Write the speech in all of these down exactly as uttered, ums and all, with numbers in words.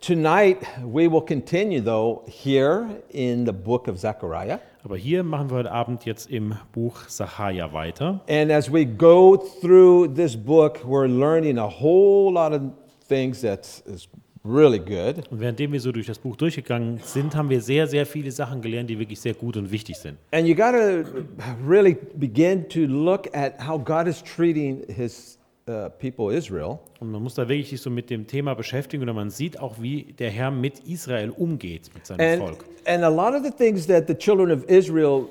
Tonight we will continue though here in the book of Zechariah. Aber hier machen wir heute Abend jetzt im Buch Sacharja weiter. And as we go through this book, we're learning a whole lot of things that is really good. Und währenddem wir so durch das Buch durchgegangen sind, haben wir sehr, sehr viele Sachen gelernt, die wirklich sehr gut und wichtig sind. And you got to really begin to look at how God is treating his uh, people Israel. Und man muss da wirklich sich so mit dem Thema beschäftigen und man sieht auch, wie der Herr mit Israel umgeht, mit seinem And, Volk. and a lot of the things that the children of Israel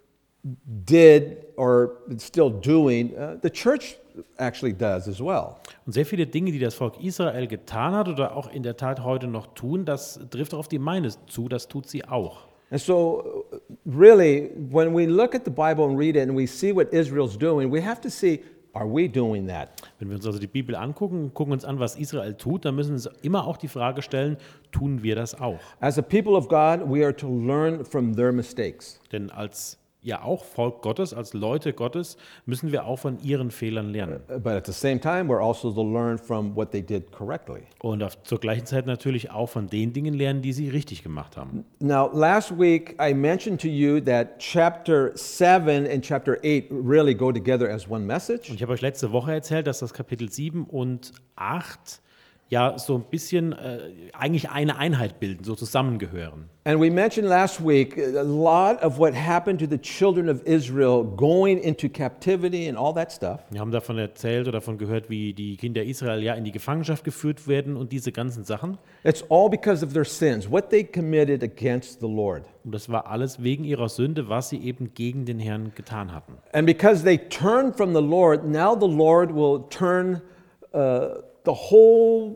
did or still doing, uh, the church actually does as well. Und sehr viele Dinge, die das Volk Israel getan hat oder auch in der Tat heute noch tun, das trifft auch auf die Gemeinde zu, das tut sie auch. And so really, when we look at the Bible and read it and we see what Israel's doing, we have to see, are we doing that? Wenn wir uns also die Bibel angucken, gucken uns an, was Israel tut, dann müssen wir uns immer auch die Frage stellen, tun wir das auch? As a people of God, we are to learn from their mistakes. Denn als ja auch Volk Gottes, als Leute Gottes, müssen wir auch von ihren Fehlern lernen. But at the same time, we're also to learn from what they did correctly. Und auf, zur gleichen Zeit natürlich auch von den Dingen lernen, die sie richtig gemacht haben. Now, last week I mentioned to you that chapter seven and chapter eight really go together as one message. Und ich habe euch letzte Woche erzählt, dass das Kapitel sieben und acht ja so ein bisschen äh, eigentlich eine Einheit bilden, so zusammengehören. And we mentioned last week a lot of what happened to the children of Israel going into captivity and all that stuff. Wir haben davon erzählt oder davon gehört, wie die Kinder Israel ja in die Gefangenschaft geführt werden und diese ganzen Sachen. It's all because of their sins, what they committed against the Lord. Und das war alles wegen ihrer Sünde, was sie eben gegen den Herrn getan hatten. And because they turned from the Lord, now the Lord will turn uh, the whole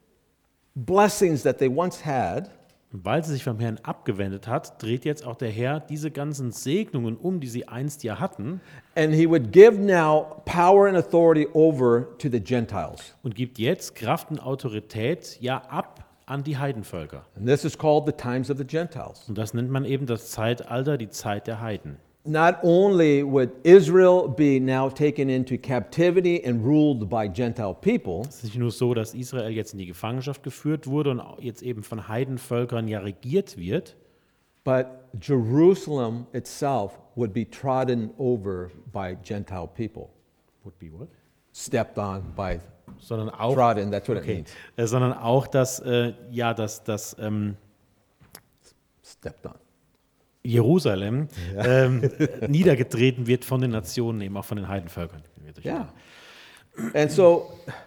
blessings that they once had. Und weil sie sich vom Herrn abgewendet hat, dreht jetzt auch der Herr diese ganzen Segnungen um, die sie einst ja hatten. And he would give now power and authority over to the Gentiles. Und gibt jetzt Kraft und Autorität ja ab an die Heidenvölker. And this is called the times of the Gentiles. Und das nennt man eben das Zeitalter, die Zeit der Heiden. Not only would Israel be now taken into captivity and ruled by Gentile people, Es ist nicht nur so, dass Israel jetzt in die Gefangenschaft geführt wurde und jetzt eben von Heidenvölkern ja regiert wird, but Jerusalem itself would be trodden over by Gentile people. would be what? Stepped on by, sondern auch, trodden, that's what it okay, means. äh, sondern auch, dass äh, ja, dass, dass ähm, Stepped on. Jerusalem ähm, niedergetreten wird von den Nationen, eben auch von den Heidenvölkern. Yeah. And so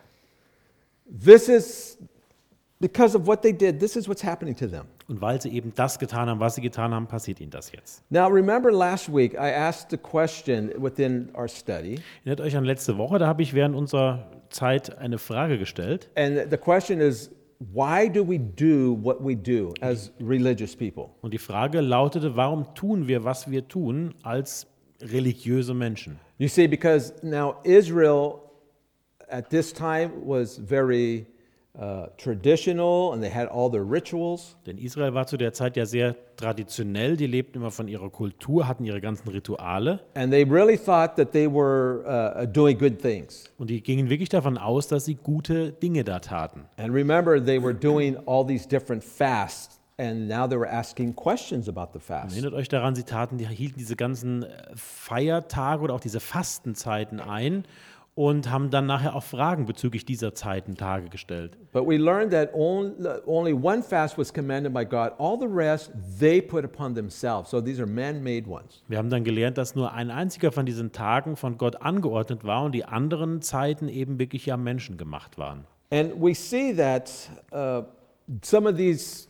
this is, because of what they did, this is what's happening to them. Und weil sie eben das getan haben, was sie getan haben, passiert ihnen das jetzt. Now remember last week I asked a question within our study, Erinnert euch an letzte Woche, da habe ich während unserer Zeit eine Frage gestellt. and the question is, why do we do what we do as religious people? Und die Frage lautete, warum tun wir, was wir tun, als religiöse Menschen? You see, because now Israel at this time was very uh, traditional and they had all their rituals. Denn Israel war zu der Zeit ja sehr traditionell, die lebten immer von ihrer Kultur, hatten ihre ganzen Rituale And they really thought that they were uh, doing good things. und die gingen wirklich davon aus, dass sie gute Dinge da taten. And remember, they were doing all these different fasts, and now they were asking questions about the fast. Erinnert euch daran, sie taten, die hielten diese ganzen äh, Feiertage oder auch diese Fastenzeiten ein und haben dann nachher auch Fragen bezüglich dieser Zeiten, Tage gestellt. But we learned that only, only one fast was commanded by God. All the rest they put upon themselves. So these are man-made ones. Wir haben dann gelernt, dass nur ein einziger von diesen Tagen von Gott angeordnet war und die anderen Zeiten eben wirklich ja menschengemacht waren. And we see that uh, some of these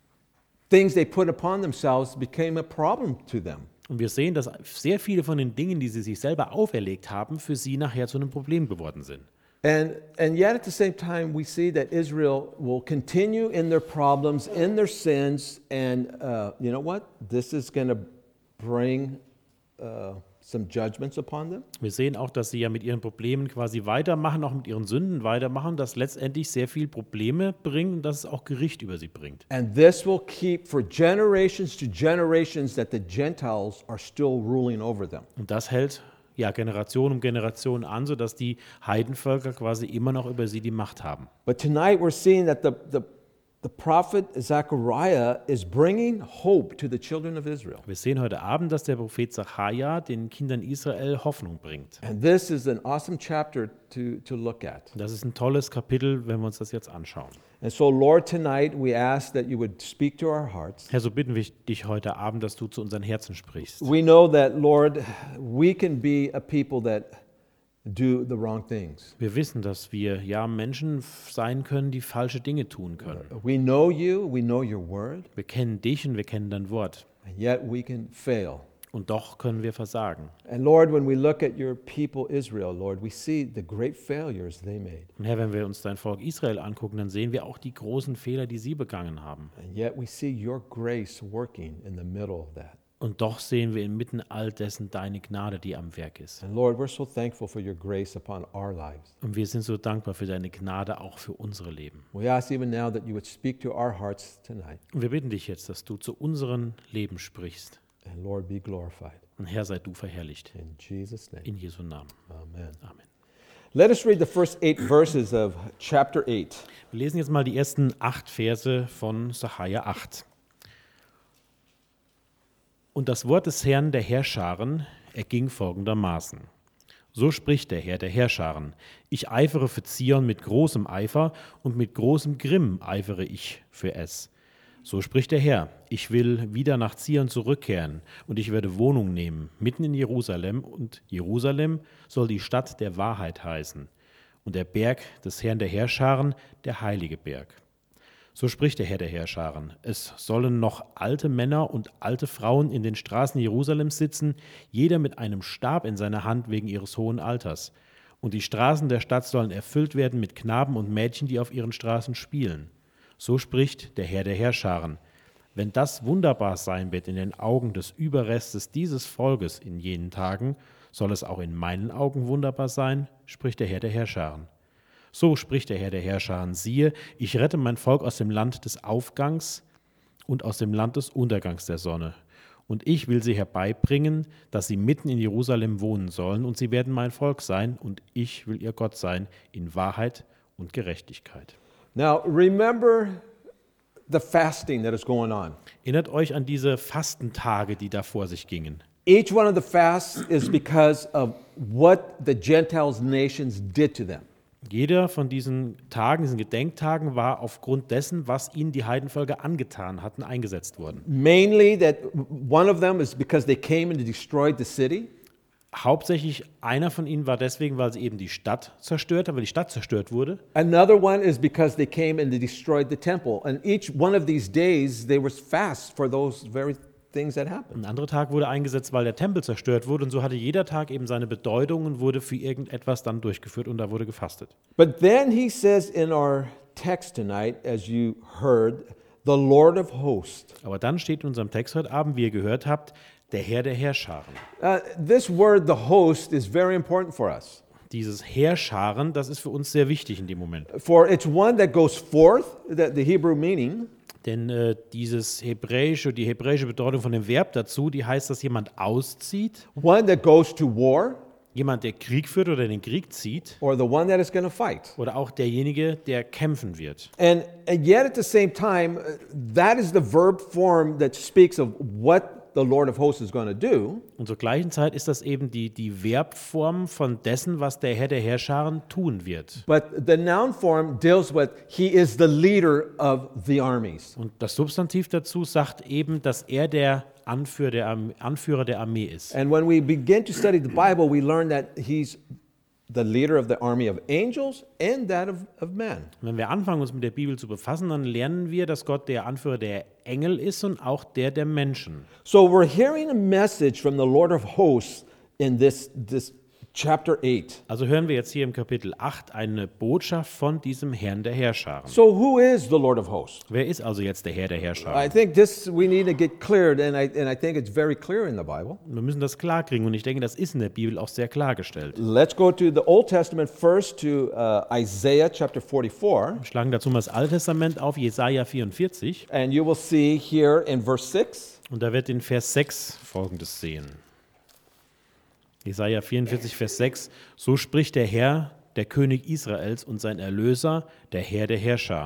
things they put upon themselves became a problem to them. Und wir sehen, dass sehr viele von den Dingen, die sie sich selber auferlegt haben, für sie nachher zu einem Problem geworden sind. And, and yet at the same time, we see that Israel will continue in their problems, in their sins, and uh, you know what? This is going to bring uh, some judgments upon them. Wir sehen auch, dass sie ja mit ihren Problemen quasi weitermachen, auch mit ihren Sünden weitermachen, das letztendlich sehr viel Probleme bringt und dass es auch Gericht über sie bringt. And this will keep for generations to generations that the Gentiles are still ruling over them. Und das hält ja Generation um Generation an, sodass die Heidenvölker quasi immer noch über sie die Macht haben. But tonight we're seeing that the, the the prophet Zechariah is bringing hope to the children of Israel. Wir sehen heute Abend, dass der Prophet Sacharja den Kindern Israel Hoffnung bringt. And this is an awesome chapter to, to look at. Das ist ein tolles Kapitel, wenn wir uns das jetzt anschauen. And so, Lord, tonight we ask that you would speak to our hearts. Herr, so bitten wir dich heute Abend, dass du zu unseren Herzen sprichst. We know that, Lord, we can be a people that do the wrong things. Wir wissen, dass wir ja Menschen sein können, die falsche Dinge tun können. We know you, we know your word, Wir kennen dich und wir kennen dein Wort. and yet we can fail. Und doch können wir versagen. And Lord, when we look at your people Israel, Lord, we see the great failures they made. Und Herr, wenn wir uns dein Volk Israel angucken, dann sehen wir auch die großen Fehler, die sie begangen haben. And yet we see your grace working in the middle of that. Und doch sehen wir inmitten all dessen deine Gnade, die am Werk ist. And Lord, we're so thankful for your grace upon our lives. Und wir sind so dankbar für deine Gnade auch für unsere Leben. We ask even now that you would speak to our hearts tonight. Und wir bitten dich jetzt, dass du zu unseren Leben sprichst. And Lord, be glorified. Und Herr, sei du verherrlicht. In Jesus' name, In Jesu Namen. amen. Amen. Let us read the first eight verses of chapter eight. Wir lesen jetzt mal die ersten acht Verse von Sacharja acht. Und das Wort des Herrn der Heerscharen erging folgendermaßen. So spricht der Herr der Heerscharen: Ich eifere für Zion mit großem Eifer und mit großem Grimm eifere ich für es. So spricht der Herr: Ich will wieder nach Zion zurückkehren und ich werde Wohnung nehmen mitten in Jerusalem, und Jerusalem soll die Stadt der Wahrheit heißen und der Berg des Herrn der Heerscharen der heilige Berg. So spricht der Herr der Heerscharen: Es sollen noch alte Männer und alte Frauen in den Straßen Jerusalems sitzen, jeder mit einem Stab in seiner Hand wegen ihres hohen Alters. Und die Straßen der Stadt sollen erfüllt werden mit Knaben und Mädchen, die auf ihren Straßen spielen. So spricht der Herr der Heerscharen: Wenn das wunderbar sein wird in den Augen des Überrestes dieses Volkes in jenen Tagen, soll es auch in meinen Augen wunderbar sein, spricht der Herr der Heerscharen. So spricht der Herr der Heerscharen: Siehe, ich rette mein Volk aus dem Land des Aufgangs und aus dem Land des Untergangs der Sonne. Und ich will sie herbeibringen, dass sie mitten in Jerusalem wohnen sollen, und sie werden mein Volk sein, und ich will ihr Gott sein, in Wahrheit und Gerechtigkeit. Now, remember the fasting that is going on. Erinnert euch an diese Fastentage, die da vor sich gingen. Each one of the fasts is because of what the Gentiles nations did to them. Jeder von diesen Tagen, diesen Gedenktagen, war aufgrund dessen, was ihnen die Heidenvölker angetan hatten, eingesetzt worden. Mainly that one of them is because they came and destroyed the city. Hauptsächlich einer von ihnen war deswegen, weil sie eben die Stadt zerstört haben, weil die Stadt zerstört wurde. Another one is because they came and they destroyed the temple. And each one of these days they were fast for those very things that happened. Ein anderer Tag wurde eingesetzt, weil der Tempel zerstört wurde, und so hatte jeder Tag eben seine Bedeutung und wurde für irgendetwas dann durchgeführt, und da wurde gefastet. But then he says in our text tonight, as you heard, the Lord of hosts. Aber dann steht in unserem Text heute Abend, wie ihr gehört habt, der Herr der Heerscharen. Uh, this word, the host, is very important for us. Dieses Heerscharen, das ist für uns sehr wichtig in dem Moment. For it's one that goes forth, the, the Hebrew meaning, Denn äh, dieses hebräische, die hebräische Bedeutung von dem Verb dazu, die heißt, dass jemand auszieht, one that goes to war, jemand, der Krieg führt oder den Krieg zieht, or the one that is going to fight. oder auch derjenige, der kämpfen wird. And, and yet at the same time, uh, that is the verb form that speaks of what the Lord of hosts is going to do. Und zur gleichen Zeit ist das eben die, die Verbform von dessen, was der Herr der Heerscharen tun wird. But the noun form deals with he is the leader of the armies. Und das Substantiv dazu sagt eben, dass er der Anführer der, Arm- Anführer der Armee ist. And when we begin to study the Bible, we learn that he's the leader of the army of angels and that of, of men. Und wenn wir anfangen, uns mit der Bibel zu befassen, dann lernen wir, dass Gott der Anführer der Engel ist und auch der der Menschen. So we're hearing a message from the Lord of hosts in this, this chapter eight. Also hören wir jetzt hier im Kapitel acht eine Botschaft von diesem Herrn der Heerscharen. So who is the Lord of hosts? Wer ist also jetzt der Herr der I Heerscharen? think this we need to get cleared, and I, and I think it's very clear in the Bible. Wir müssen das klarkriegen, und ich denke, das ist in der Bibel auch sehr klargestellt. Let's go to the Old Testament first, to uh, Isaiah chapter forty-four, Wir schlagen dazu mal das Alte Testament auf, Jesaja vierundvierzig, and you will see here in verse six, und da wird in Vers sechs Folgendes sehen. Jesaja vierundvierzig, Vers sechs: So spricht der Herr, der König Israels und sein Erlöser, der Herr der Heerscharen: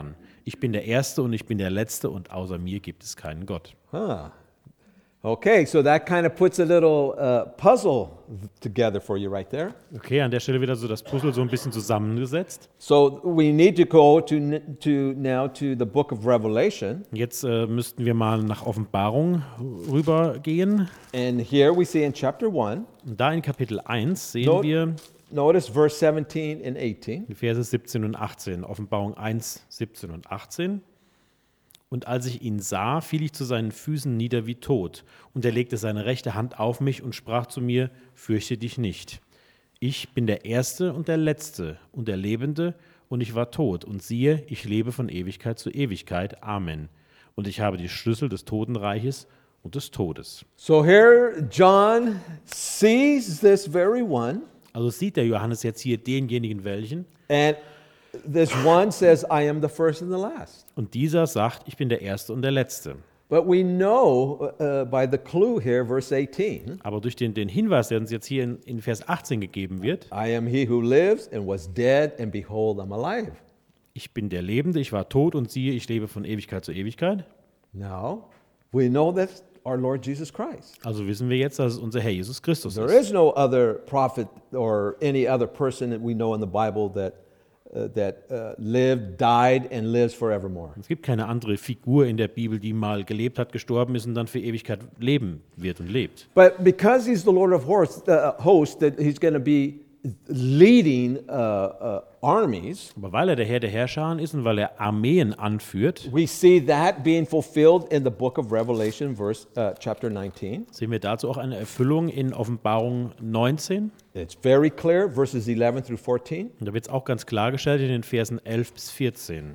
ich bin der Erste und ich bin der Letzte und außer mir gibt es keinen Gott. Huh. Okay, so that kind of puts a little uh, puzzle together for you right there. Okay, an der Stelle wieder so das Puzzle so ein bisschen zusammengesetzt. So we need to go to, to now to the book of Revelation. Jetzt äh, müssten wir mal nach Offenbarung rübergehen. And here we see in chapter one, Und da in Kapitel eins sehen Not- wir notice verse seventeen and eighteen. die Verse siebzehn und achtzehn. Offenbarung eins, siebzehn und achtzehn. Und als ich ihn sah, fiel ich zu seinen Füßen nieder wie tot. Und er legte seine rechte Hand auf mich und sprach zu mir, fürchte dich nicht. Ich bin der Erste und der Letzte und der Lebende, und ich war tot. Und siehe, ich lebe von Ewigkeit zu Ewigkeit. Amen. Und ich habe die Schlüssel des Totenreiches und des Todes. So here John sees this very one, Also sieht der Johannes jetzt hier denjenigen welchen. and this one says, I am the first and the last. Und dieser sagt, ich bin der Erste und der Letzte. But we know uh, by the clue here, verse eighteen, Aber durch den, den Hinweis, der uns jetzt hier in, in Vers achtzehn gegeben wird, I am he who lives and was dead, and behold, I'm alive. ich bin der Lebende, ich war tot und siehe, ich lebe von Ewigkeit zu Ewigkeit. Now, we know that's our Lord Jesus Christ. Also wissen wir jetzt, dass es unser Herr Jesus Christus There ist. is no other prophet or any other person that we know in the Bible that, uh, that uh, lived, died, and lives forevermore. Es gibt keine andere Figur in der Bibel, die mal gelebt hat, gestorben ist und dann für Ewigkeit leben wird und lebt. But because he's the Lord of hosts, uh, hosts that he's going to be leading uh, uh, armies, Aber weil er der Herr der Herrscher ist und weil er Armeen anführt, we see that being fulfilled in the book of Revelation, verse uh, chapter nineteen. sehen wir dazu auch eine Erfüllung in Offenbarung neunzehn. It's very clear, verses eleven through fourteen. Und da wird es auch ganz klargestellt in den Versen elf bis vierzehn.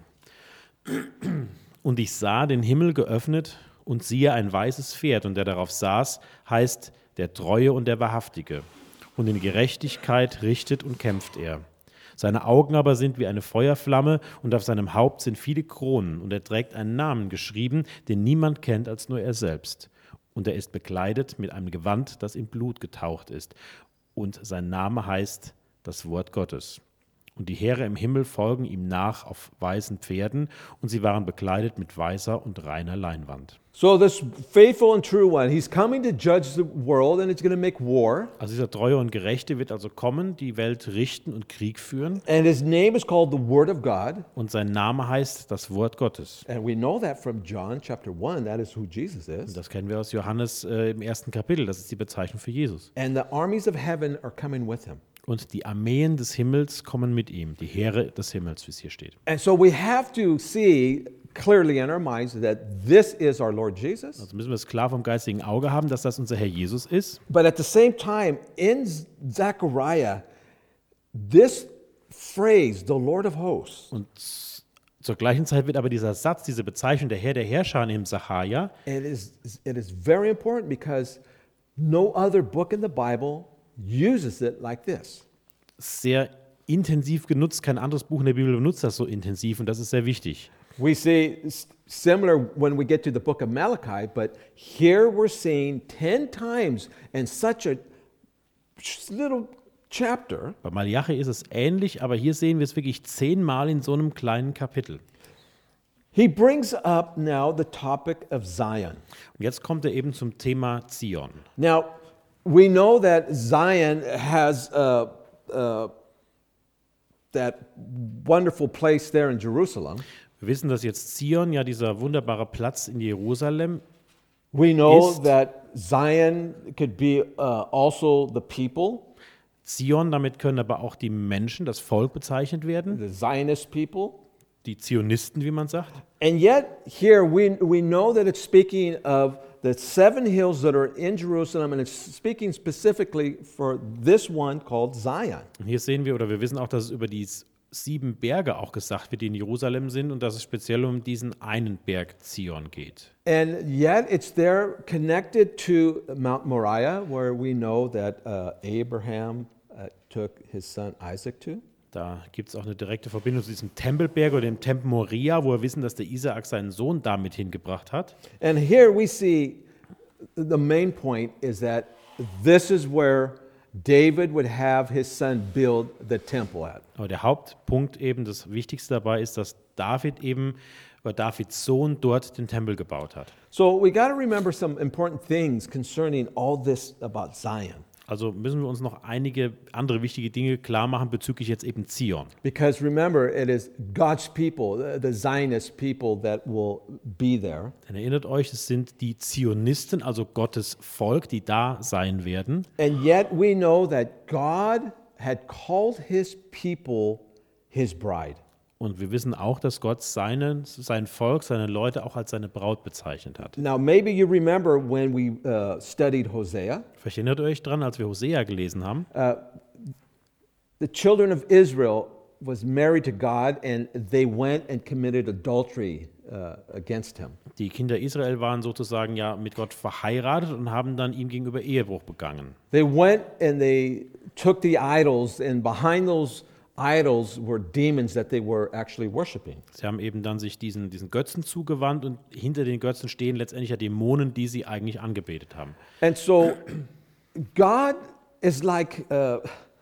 Und ich sah den Himmel geöffnet und siehe ein weißes Pferd, und der darauf saß, heißt der Treue und der Wahrhaftige. Und in Gerechtigkeit richtet und kämpft er. Seine Augen aber sind wie eine Feuerflamme, und auf seinem Haupt sind viele Kronen, und er trägt einen Namen geschrieben, den niemand kennt als nur er selbst. Und er ist bekleidet mit einem Gewand, das in Blut getaucht ist. Und sein Name heißt das Wort Gottes. Und die Heere im Himmel folgen ihm nach auf weißen Pferden, und sie waren bekleidet mit weißer und reiner Leinwand. So this faithful and true one, he's coming to judge the world, and it's going to make war. Also dieser Treue und Gerechte wird also kommen, die Welt richten und Krieg führen. And his name is called the Word of God. Und sein Name heißt das Wort Gottes. And we know that from John chapter one, that is who Jesus is. Das kennen wir aus Johannes äh, im ersten Kapitel, das ist die Bezeichnung für Jesus. And the armies of heaven are coming with him. Und die Armeen des Himmels kommen mit ihm, die Heere des Himmels, wie es hier steht. And so we have to see clearly in our minds that this is our Lord Jesus. Also müssen wir es klar vom geistigen Auge haben, dass das unser Herr Jesus ist. But at the same time, in Zechariah, this phrase, the Lord of hosts, Und zur gleichen Zeit wird aber dieser Satz, diese Bezeichnung der Herr der Herrscher im Sacharja, it is, it is very important because no other book in the Bible uses it like this. sehr intensiv genutzt. Kein anderes Buch in der Bibel benutzt das so intensiv, und das ist sehr wichtig. We see s- similar when we get to the book of Malachi, but here we're seeing ten times in such a sh- little chapter, Bei Malachi ist es ähnlich, aber hier sehen wir es wirklich zehnmal in so einem kleinen Kapitel. he brings up now the topic of Zion. Und jetzt kommt er eben zum Thema Zion. Now, we know that Zion has uh, uh, that wonderful place there in Jerusalem. Wir wissen, dass jetzt Zion, ja dieser wunderbare Platz in Jerusalem, We know Ist- that Zion could be uh, also the people, Zion, damit können aber auch die Menschen, das Volk bezeichnet werden, the Zionist people. die Zionisten, wie man sagt. And yet, here we, we know that it's speaking of the seven hills that are in Jerusalem, and it's speaking specifically for this one called Zion. Und hier sehen wir, oder wir wissen auch, dass es über die sieben Berge auch gesagt wird, die in Jerusalem sind, und dass es speziell um diesen einen Berg Zion geht. And yet, it's there connected to Mount Moriah, where we know that uh, Abraham uh, took his son Isaac to. Da gibt es auch eine direkte Verbindung zu diesem Tempelberg oder dem Tempel Moria, wo wir wissen, dass der Isaak seinen Sohn damit hingebracht hat. And here we see the main point is that this is where David would have his son build the temple at. Aber der Hauptpunkt eben, das Wichtigste dabei ist, dass David eben, oder Davids Sohn dort den Tempel gebaut hat. So we got to remember some important things concerning all this about Zion. Also müssen wir uns noch einige andere wichtige Dinge klar machen bezüglich jetzt eben Zion. Because remember, it is God's people, the Zionist people, that will be there. Denn erinnert euch, es sind die Zionisten, also Gottes Volk, die da sein werden. And yet we know that God had called his people his bride. Und wir wissen auch, dass Gott seine, sein Volk, seine Leute auch als seine Braut bezeichnet hat. Now, maybe you remember when we uh, studied Hosea. Vielleicht erinnert ihr euch dran, als wir Hosea gelesen haben. Uh, the children of Israel was married to God, and they went and committed adultery uh, against him. Die Kinder Israel waren sozusagen ja mit Gott verheiratet und haben dann ihm gegenüber Ehebruch begangen. They went and they took the idols, and behind those idols were demons that they were actually worshiping. Sie haben eben dann sich diesen, diesen Götzen zugewandt und hinter den Götzen stehen letztendlich ja Dämonen, die sie eigentlich angebetet haben. And so God is like, uh,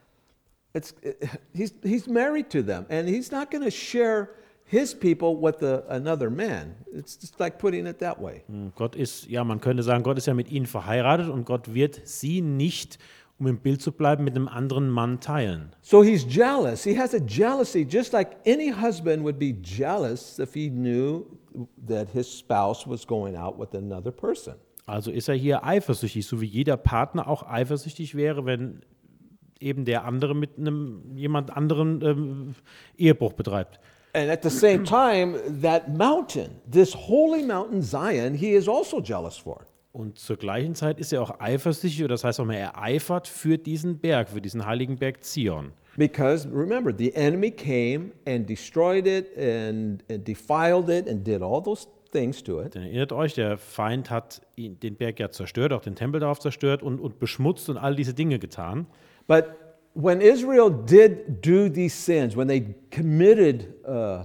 it's, he's, he's married to them, and he's not going to share his people with the, another man. It's just like putting it that way. Gott ist, ja, man könnte sagen, Gott ist ja mit ihnen verheiratet und Gott wird sie nicht, um im Bild zu bleiben, mit einem anderen Mann teilen. So he's jealous. He has a jealousy, just like any husband would be jealous if he knew that his spouse was going out with another person. Also ist er hier eifersüchtig, so wie jeder Partner auch eifersüchtig wäre, wenn eben der andere mit einem jemand anderen ähm, Ehebruch betreibt. And at the same time, that mountain, this holy mountain Zion, he is also jealous for. Und zur gleichen Zeit ist er auch eifersüchtig, oder das heißt auch mal, er eifert für diesen Berg, für diesen heiligen Berg Zion. Because remember, the enemy came and destroyed it and, and defiled it and did all those things to it. Denn erinnert euch, der Feind hat ihn, den Berg ja zerstört, auch den Tempel darauf zerstört und, und beschmutzt und all diese Dinge getan. But when Israel did do these sins, when they committed uh,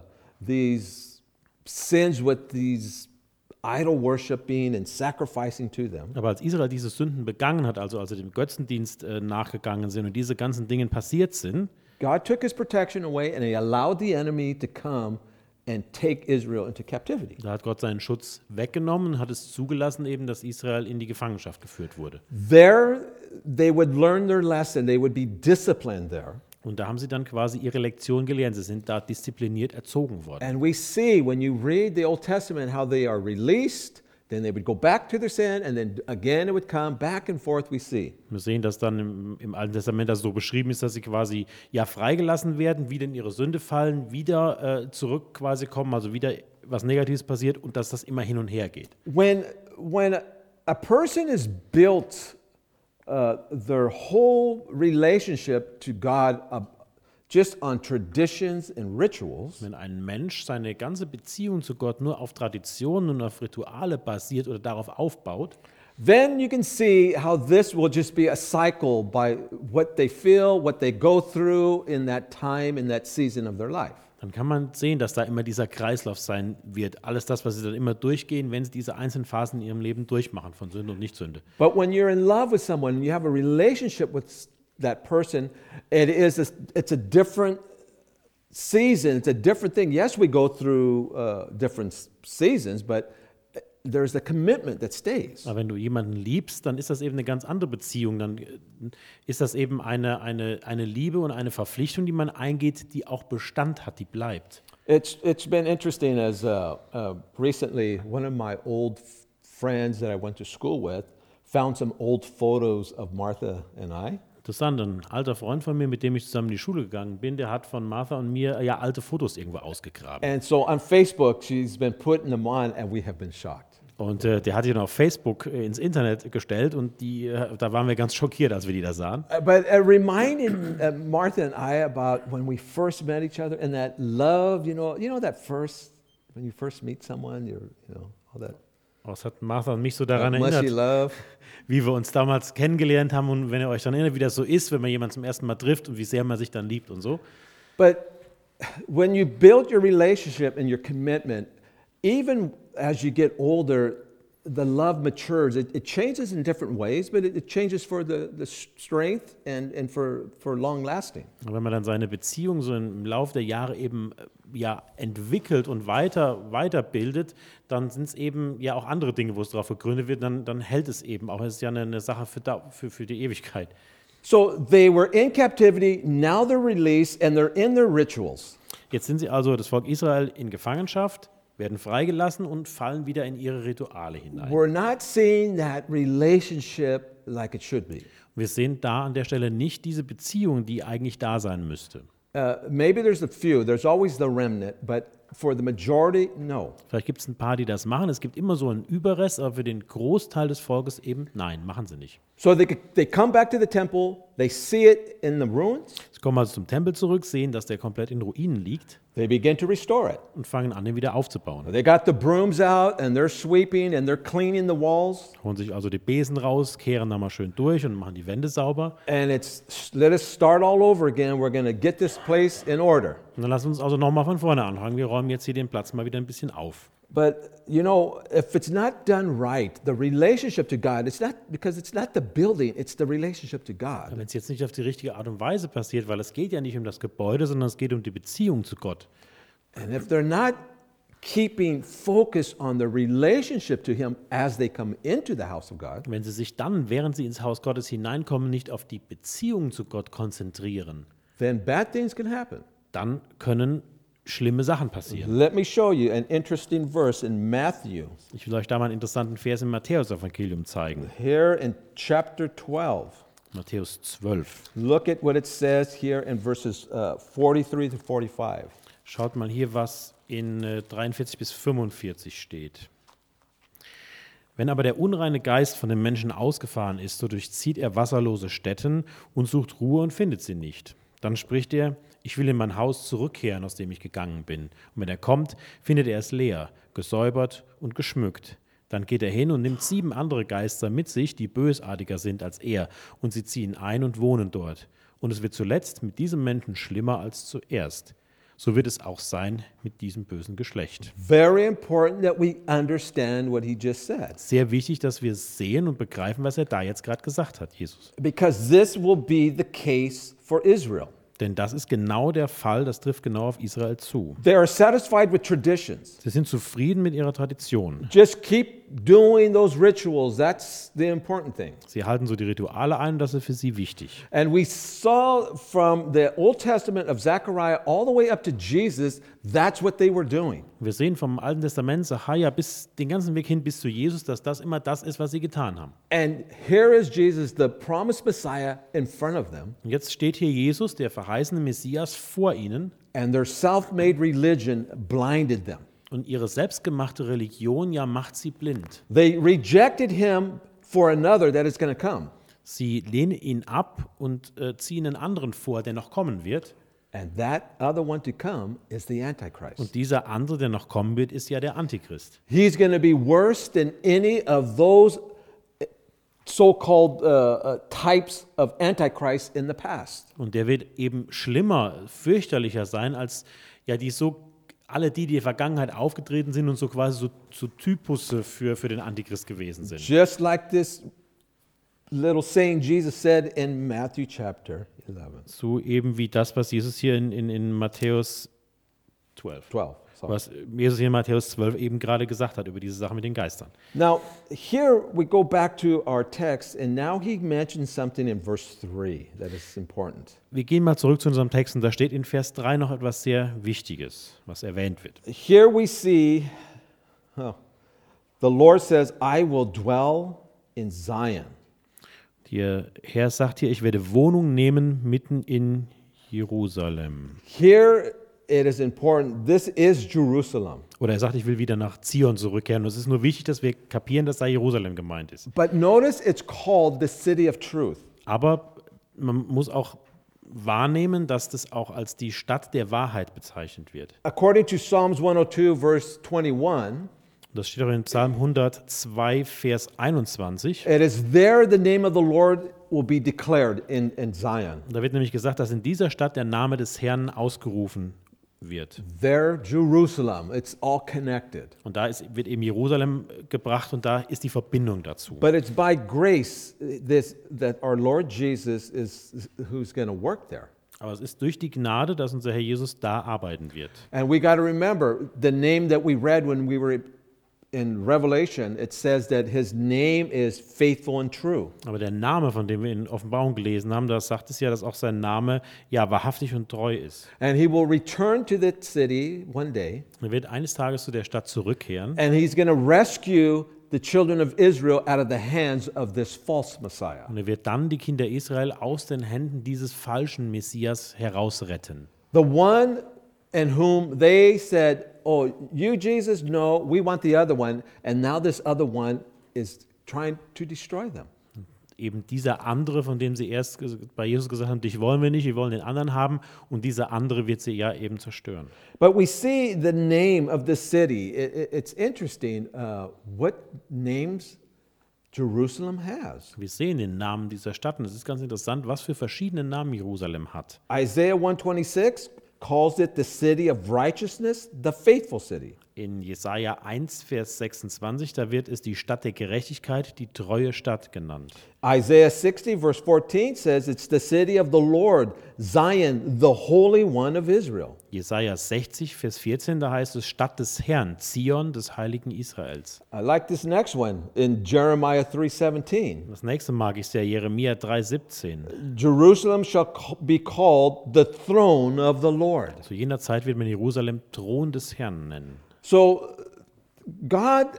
these sins with these idol worshiping and sacrificing to them, Aber als Israel diese Sünden begangen hat, also als sie dem Götzendienst äh, nachgegangen sind und diese ganzen Dinge passiert sind, God took his protection away and he allowed the enemy to come and take Israel into captivity. da hat Gott seinen Schutz weggenommen und hat es zugelassen, eben, dass Israel in die Gefangenschaft geführt wurde. There, they would learn their lesson. They would be disciplined there. Und da haben sie dann quasi ihre Lektion gelernt. Sie sind da diszipliniert erzogen worden. And we see when you read the Old Testament how they are released, then they would go back to their sin, and then again it would come back and forth. We see. Wir sehen, dass dann im, im Alten Testament das so beschrieben ist, dass sie quasi ja freigelassen werden, wieder in ihre Sünde fallen, wieder äh, zurück quasi kommen, also wieder was Negatives passiert und dass das immer hin und her geht. When when a person is built uh, their whole relationship to God uh, just on traditions and rituals, Wenn ein Mensch seine ganze Beziehung zu Gott nur auf Traditionen und auf Rituale basiert oder darauf aufbaut, then you can see how this will just be a cycle by what they feel, what they go through in that time, in that season of their life. dann kann man sehen, dass da immer dieser Kreislauf sein wird. Alles das, was sie dann immer durchgehen, wenn sie diese einzelnen Phasen in ihrem Leben durchmachen, von Sünde und Nicht-Sünde. But when you're in love with someone and you have a relationship with that person, it is a, it's a different season, it's a different thing. Yes, we go through uh, different s- seasons, but there's a commitment that stays. Aber wenn du jemanden liebst, dann ist das eben eine ganz andere Beziehung. Dann äh, ist das eben eine, eine, eine Liebe und eine Verpflichtung, die man eingeht, die auch Bestand hat, die bleibt. It's, it's been interesting as uh, uh, recently one of my old f- friends that I went to school with found some old photos of Martha and I. Interessant, ein alter Freund von mir, mit dem ich zusammen in die Schule gegangen bin, der hat von Martha und mir ja alte Fotos irgendwo ausgegraben. And so on Facebook, she's been putting them on and we have been shocked. Und äh, der hat die dann auf Facebook äh, ins Internet gestellt und die, äh, da waren wir ganz schockiert, als wir die da sahen. Uh, But it reminded uh, Martha and I about when we first met each other and that love, you know, you know that first, when you first meet someone, you're, you know, all that, Aber es hat Martha und mich so daran that mushy erinnert, love. wie wir uns damals kennengelernt haben und wenn ihr euch dann erinnert, wie das so ist, wenn man jemanden zum ersten Mal trifft und wie sehr man sich dann liebt und so. But when you build your relationship and your commitment, even as you get older, the love matures. It, it changes in different ways, but it, it changes for the, the strength and, and for, for long lasting. Und wenn man dann seine Beziehung so im Laufe der Jahre eben äh, ja, entwickelt und weiter weiterbildet, dann sind es eben ja auch andere Dinge, wo es darauf gegründet wird, dann, dann hält es eben auch. Es ist ja eine, eine Sache für, da, für, für die Ewigkeit. So they were in captivity, now they're released, and they're in their rituals. Jetzt sind sie also, das Volk Israel, in Gefangenschaft, werden freigelassen und fallen wieder in ihre Rituale hinein. We're not seeing that relationship like it should be. Wir sehen da an der Stelle nicht diese Beziehung, die eigentlich da sein müsste. Uh, maybe there's a few, there's always the remnant, but for the majority, no. Vielleicht gibt es ein paar, die das machen. Es gibt immer so einen Überrest, aber für den Großteil des Volkes eben nein, machen sie nicht. So they, they come back to the temple, they see it in the ruins, Sie kommen also zum Tempel zurück, sehen, dass der komplett in Ruinen liegt they begin to restore it. und fangen an, ihn wieder aufzubauen. They got the brooms out and they're sweeping and they're cleaning the walls. Holen sich also die Besen raus, kehren da mal schön durch und machen die Wände sauber. And it's, let us start all over again. We're going to get this place in order. Und dann lassen wir uns also nochmal von vorne anfangen. Wir räumen jetzt hier den Platz mal wieder ein bisschen auf. But, you know, if it's not done right, the relationship to God, it's not, because it's not the building, it's the relationship to God. Wenn es jetzt nicht auf die richtige Art und Weise passiert, weil es geht ja nicht um das Gebäude, sondern es geht um die Beziehung zu Gott. And if they're not keeping focus on the relationship to Him as they come into the house of God, Wenn sie sich dann, während sie ins Haus Gottes hineinkommen, nicht auf die Beziehung zu Gott konzentrieren, then bad things can happen. dann können schlimme Sachen passieren. Let me show you an interesting verse in Matthew, Ich will euch da mal einen interessanten Vers im Matthäus-Evangelium zeigen. here in chapter twelve. Matthäus zwölf. Look at what it says here in verses uh, forty-three to forty-five. Schaut mal hier, was in äh, dreiundvierzig bis fünfundvierzig steht. Wenn aber der unreine Geist von dem Menschen ausgefahren ist, so durchzieht er wasserlose Stätten und sucht Ruhe und findet sie nicht. Dann spricht er, ich will in mein Haus zurückkehren, aus dem ich gegangen bin. Und wenn er kommt, findet er es leer, gesäubert und geschmückt. Dann geht er hin und nimmt sieben andere Geister mit sich, die bösartiger sind als er, und sie ziehen ein und wohnen dort. Und es wird zuletzt mit diesem Menschen schlimmer als zuerst. So wird es auch sein mit diesem bösen Geschlecht. Very important that we understand what he just said, Sehr wichtig, dass wir sehen und begreifen, was er da jetzt gerade gesagt hat, Jesus. because this will be the case for Israel. Denn das ist genau der Fall, das trifft genau auf Israel zu. They are satisfied with traditions. Sie sind zufrieden mit ihrer Tradition. Just keep doing those rituals. That's the important thing. Sie halten so die Rituale ein, das ist für sie wichtig. And we saw from the Old Testament of Zechariah all the way up to Jesus, that's what they were doing. Wir sehen vom Alten Testament, Sacharja, bis den ganzen Weg hin bis zu Jesus, dass das immer das ist, was sie getan haben. And here is Jesus, the promised Messiah, in front of them. Und jetzt steht hier Jesus, der verheißene Messias, vor ihnen And their self-made religion blinded them. und ihre selbstgemachte Religion ja macht sie blind. They rejected him for another that is going to come. Sie lehnen ihn ab und äh, ziehen einen anderen vor, der noch kommen wird. And that other one to come is the Antichrist. Und dieser andere, der noch kommen wird, ist ja der Antichrist. He's going to be worse than any of those so-called uh, uh, types of Antichrist in the past. Und der wird eben schlimmer, fürchterlicher sein als ja die so alle die, die in der Vergangenheit aufgetreten sind und so quasi so, so Typusse für, für den Antichrist gewesen sind. Just like this little saying Jesus said in Matthew chapter eleven. So eben wie das, was Jesus hier in, in, in Matthäus zwölf, twelve. Sorry. was Jesus hier in Matthäus zwölf eben gerade gesagt hat über diese Sache mit den Geistern. Now, here we go back to our text, and now he mentions something in verse three that is important. Wir gehen mal zurück zu unserem Text und da steht in Vers drei noch etwas sehr Wichtiges, was erwähnt wird. Here we see, oh, the Lord says, I will dwell in Zion. Der Herr sagt hier, ich werde Wohnung nehmen mitten in Jerusalem. Here it is important, this is Jerusalem. Oder er sagt, ich will wieder nach Zion zurückkehren. Und es ist nur wichtig, dass wir kapieren, dass da Jerusalem gemeint ist. But notice it's called the city of truth. Aber man muss auch wahrnehmen, dass das auch als die Stadt der Wahrheit bezeichnet wird. According to Psalms one oh two, verse twenty-one, Das steht auch in Psalm hundertzwei, Vers einundzwanzig. it is there the name of the Lord will be declared in, in Zion. Da wird nämlich gesagt, dass in dieser Stadt der Name des Herrn ausgerufen wird. There, Jerusalem, it's all connected. Und da ist, wird eben Jerusalem gebracht und da ist die Verbindung dazu. But it's by grace this, that our Lord Jesus is who's going to work there. Aber es ist durch die Gnade, dass unser Herr Jesus da arbeiten wird. And we got to remember the name that we read when we were in Revelation. It says that his name is faithful and true. Aber der Name, von dem wir in Offenbarung gelesen haben, da sagt es ja, dass auch sein Name ja wahrhaftig und treu ist. And he will return to that city one day. Er wird eines Tages zu der Stadt zurückkehren. And he's going to rescue the children of Israel out of the hands of this false Messiah. Und er wird dann die Kinder Israel aus den Händen dieses falschen Messias herausretten. The one in whom they said, oh, you Jesus, no, we want the other one. And now this other one is trying to destroy them. Eben dieser andere, von dem sie erst bei Jesus gesagt haben, dich wollen wir nicht, wir wollen den anderen haben. Und dieser andere wird sie ja eben zerstören. But we see the name of the city. It, it, it's interesting uh, what names Jerusalem has. Wir sehen den Namen dieser Stadt und es ist ganz interessant, was für verschiedene Namen Jerusalem hat. Isaiah one twenty-six calls it the city of righteousness, the faithful city. In Jesaja eins, Vers sechsundzwanzig, da wird es die Stadt der Gerechtigkeit, die treue Stadt genannt. Isaiah sixty, verse fourteen says it's the city of the Lord, Zion, the Holy One of Israel. Jesaja sechzig, Vers vierzehn, da heißt es Stadt des Herrn, Zion des Heiligen Israels. I like this next one in Jeremiah three seventeen. Das nächste mag ich sehr, Jeremia drei, siebzehn. Jerusalem shall be called the throne of the Lord. Zu jener Zeit wird man Jerusalem Thron des Herrn nennen. So God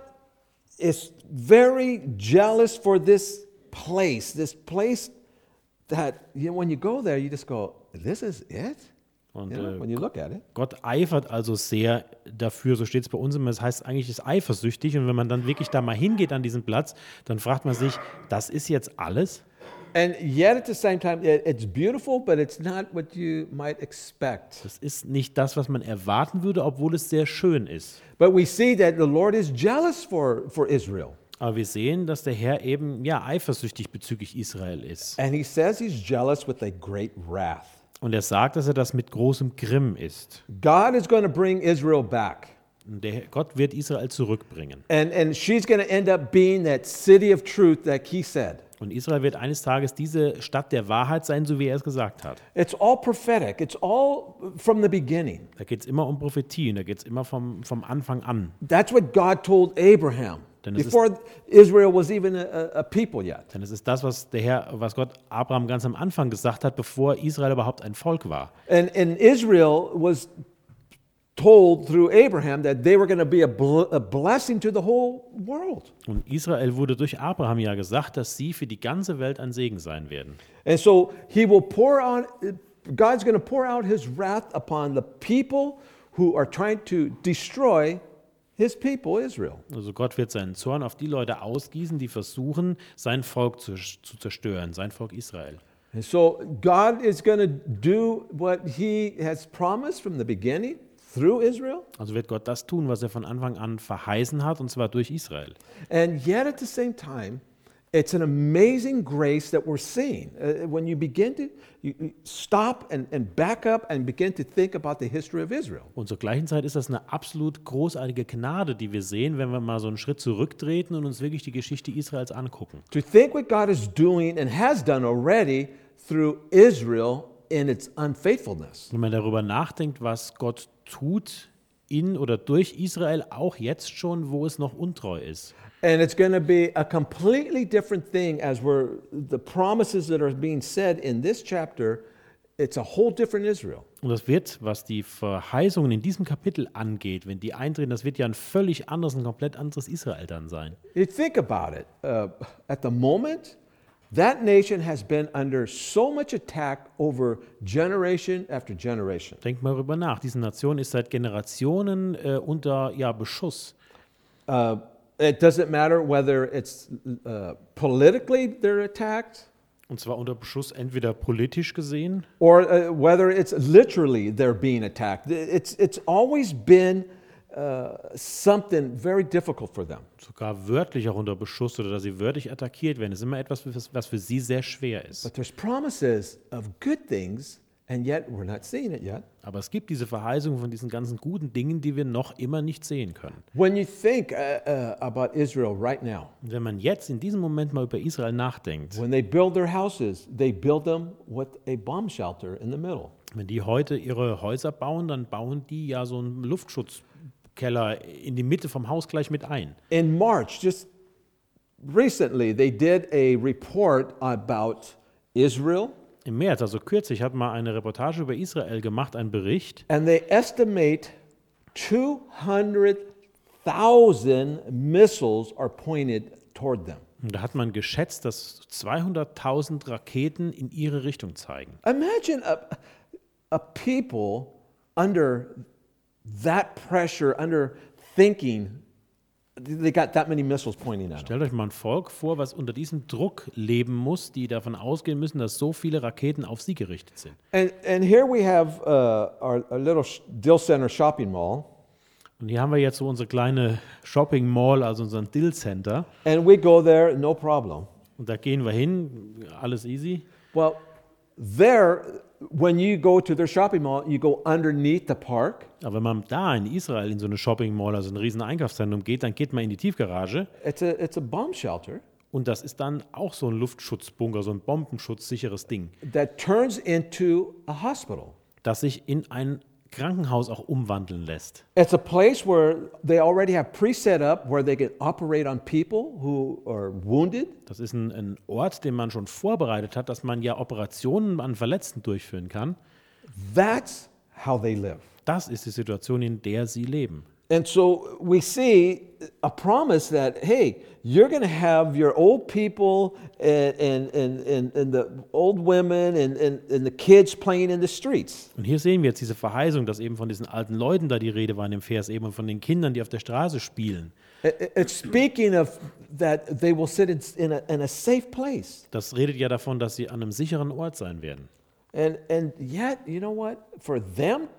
is very jealous for this place, this place that you know, when you go there, you just go, this is it? Und You know, äh, when you look at it. Gott eifert also sehr dafür, so steht es bei uns immer, das heißt eigentlich ist eifersüchtig und wenn man dann wirklich da mal hingeht an diesen Platz, dann fragt man sich, das ist jetzt alles? And yet at the same time, it- it's beautiful, but it's not what you might expect. Das ist nicht das, was man erwarten würde, obwohl es sehr schön ist. But we see that the Lord is jealous for, for Israel. Aber wir sehen, dass der Herr eben ja eifersüchtig bezüglich Israel ist. And he says he's jealous with a great wrath. Und er sagt, dass er das mit großem Grimm ist. God is going to bring Israel back. Und der Gott wird Israel zurückbringen. And, and she's going to end up being that city of truth that he said. Und Israel wird eines Tages diese Stadt der Wahrheit sein, so wie er es gesagt hat. It's all prophetic. It's all from the beginning. Da geht es immer um Prophetien, da geht es immer vom, vom Anfang an. That's what God told Abraham Then is this- before Israel was even a, a people yet. Denn es ist das, was der Herr, was Gott Abraham ganz am Anfang gesagt hat, bevor Israel überhaupt ein Volk war. And, and Israel was told through Abraham that they were going to be a, bl- a blessing to the whole world. Und Israel wurde durch Abraham ja gesagt, dass sie für die ganze Welt ein Segen sein werden. And so he will pour on, God's going to pour out his wrath upon the people who are trying to destroy his people, Israel. Also Gott wird seinen Zorn auf die Leute ausgießen, die versuchen, sein Volk zu, zu zerstören, sein Volk Israel. And so God is going to do what he has promised from the beginning through Israel. Also wird Gott das tun, was er von Anfang an verheißen hat, und zwar durch Israel. And yet at the same time, it's an amazing grace that we're seeing. Uh, when you begin to you, you stop and, and back up and begin to think about the history of Israel. Und zur gleichen Zeit ist das eine absolut großartige Gnade, die wir sehen, wenn wir mal so einen Schritt zurücktreten und uns wirklich die Geschichte Israels angucken. To think what God is doing and has done already through Israel in its unfaithfulness. Wenn man darüber nachdenkt, was Gott tut in oder durch Israel, auch jetzt schon, wo es noch untreu ist. And it's going to be a completely different thing as we're the promises that are being said in this chapter. It's a whole different Israel. Und das wird, was die Verheißungen in diesem Kapitel angeht, wenn die eintreten, das wird ja ein völlig anderes, ein komplett anderes Israel dann sein. You think about it. Uh, at the moment, that nation has been under so much attack over generation after generation. Denkt mal darüber nach. Diese Nation ist seit Generationen äh, unter ja, Beschuss. Uh, it doesn't matter whether it's uh, politically they're attacked Und zwar unter Beschuss entweder politisch gesehen or uh, whether it's literally they're being attacked. It's, it's always been uh, something very difficult for them. sogar wörtlich auch unter Beschuss oder dass sie wörtlich attackiert werden. Das ist immer etwas, was was für sie sehr schwer ist. But there's promises of good things And yet we're not seeing it yet. Aber es gibt diese Verheißung von diesen ganzen guten Dingen, die wir noch immer nicht sehen können. When you think uh, uh, about Israel right now, Und wenn man jetzt in diesem Moment mal über Israel nachdenkt, when they build their houses, they build them with a bomb shelter in the middle. wenn die heute ihre Häuser bauen, dann bauen die ja so einen Luftschutzkeller in die Mitte vom Haus gleich mit ein. In March, just recently, they did a report about Israel, Im März, also kürzlich, hat mal eine Reportage über Israel gemacht, einen Bericht. and they estimate two hundred thousand missiles are pointed toward them. Und da hat man geschätzt, dass zweihunderttausend Raketen in ihre Richtung zeigen. Imagine a, a people under that pressure, under thinking, they got that many missiles pointing at them. Stellt euch mal ein Volk vor, was unter diesem Druck leben muss, die davon ausgehen müssen, dass so viele Raketen auf sie gerichtet sind. And, and here we have uh, our, our little sh- Dill Center shopping mall, Und hier haben wir jetzt so unsere kleine Shopping Mall, also unseren Dill Center. and we go there, no problem. Und da gehen wir hin, alles easy. Well, there, when you go to their shopping mall, you go underneath the park. Aber wenn man da in Israel in so eine Shopping Mall, also ein riesen Einkaufszentrum geht, dann geht man in die Tiefgarage. It's a, it's a bomb shelter Und das ist dann auch so ein Luftschutzbunker, so ein bombenschutzsicheres Ding, that turns into a hospital. das sich in ein Krankenhaus auch umwandeln lässt. It's a place where they already have pre-set up where they can operate on people who are wounded. Das ist ein, ein Ort, den man schon vorbereitet hat, dass man ja Operationen an Verletzten durchführen kann. That's how they live. Das ist die Situation, in der sie leben. And so we see a promise that, hey, you're going to have your old people and, and, and, and, and the old women and, and, and the kids playing in the streets. Und hier sehen wir jetzt diese Verheißung, dass eben von diesen alten Leuten da die Rede war in dem Vers eben und von den Kindern, die auf der Straße spielen. It- It's speaking of that they will sit in, in, a, in a safe place. Das redet ja davon, dass sie an einem sicheren Ort sein werden. And, and yet, you know what? For them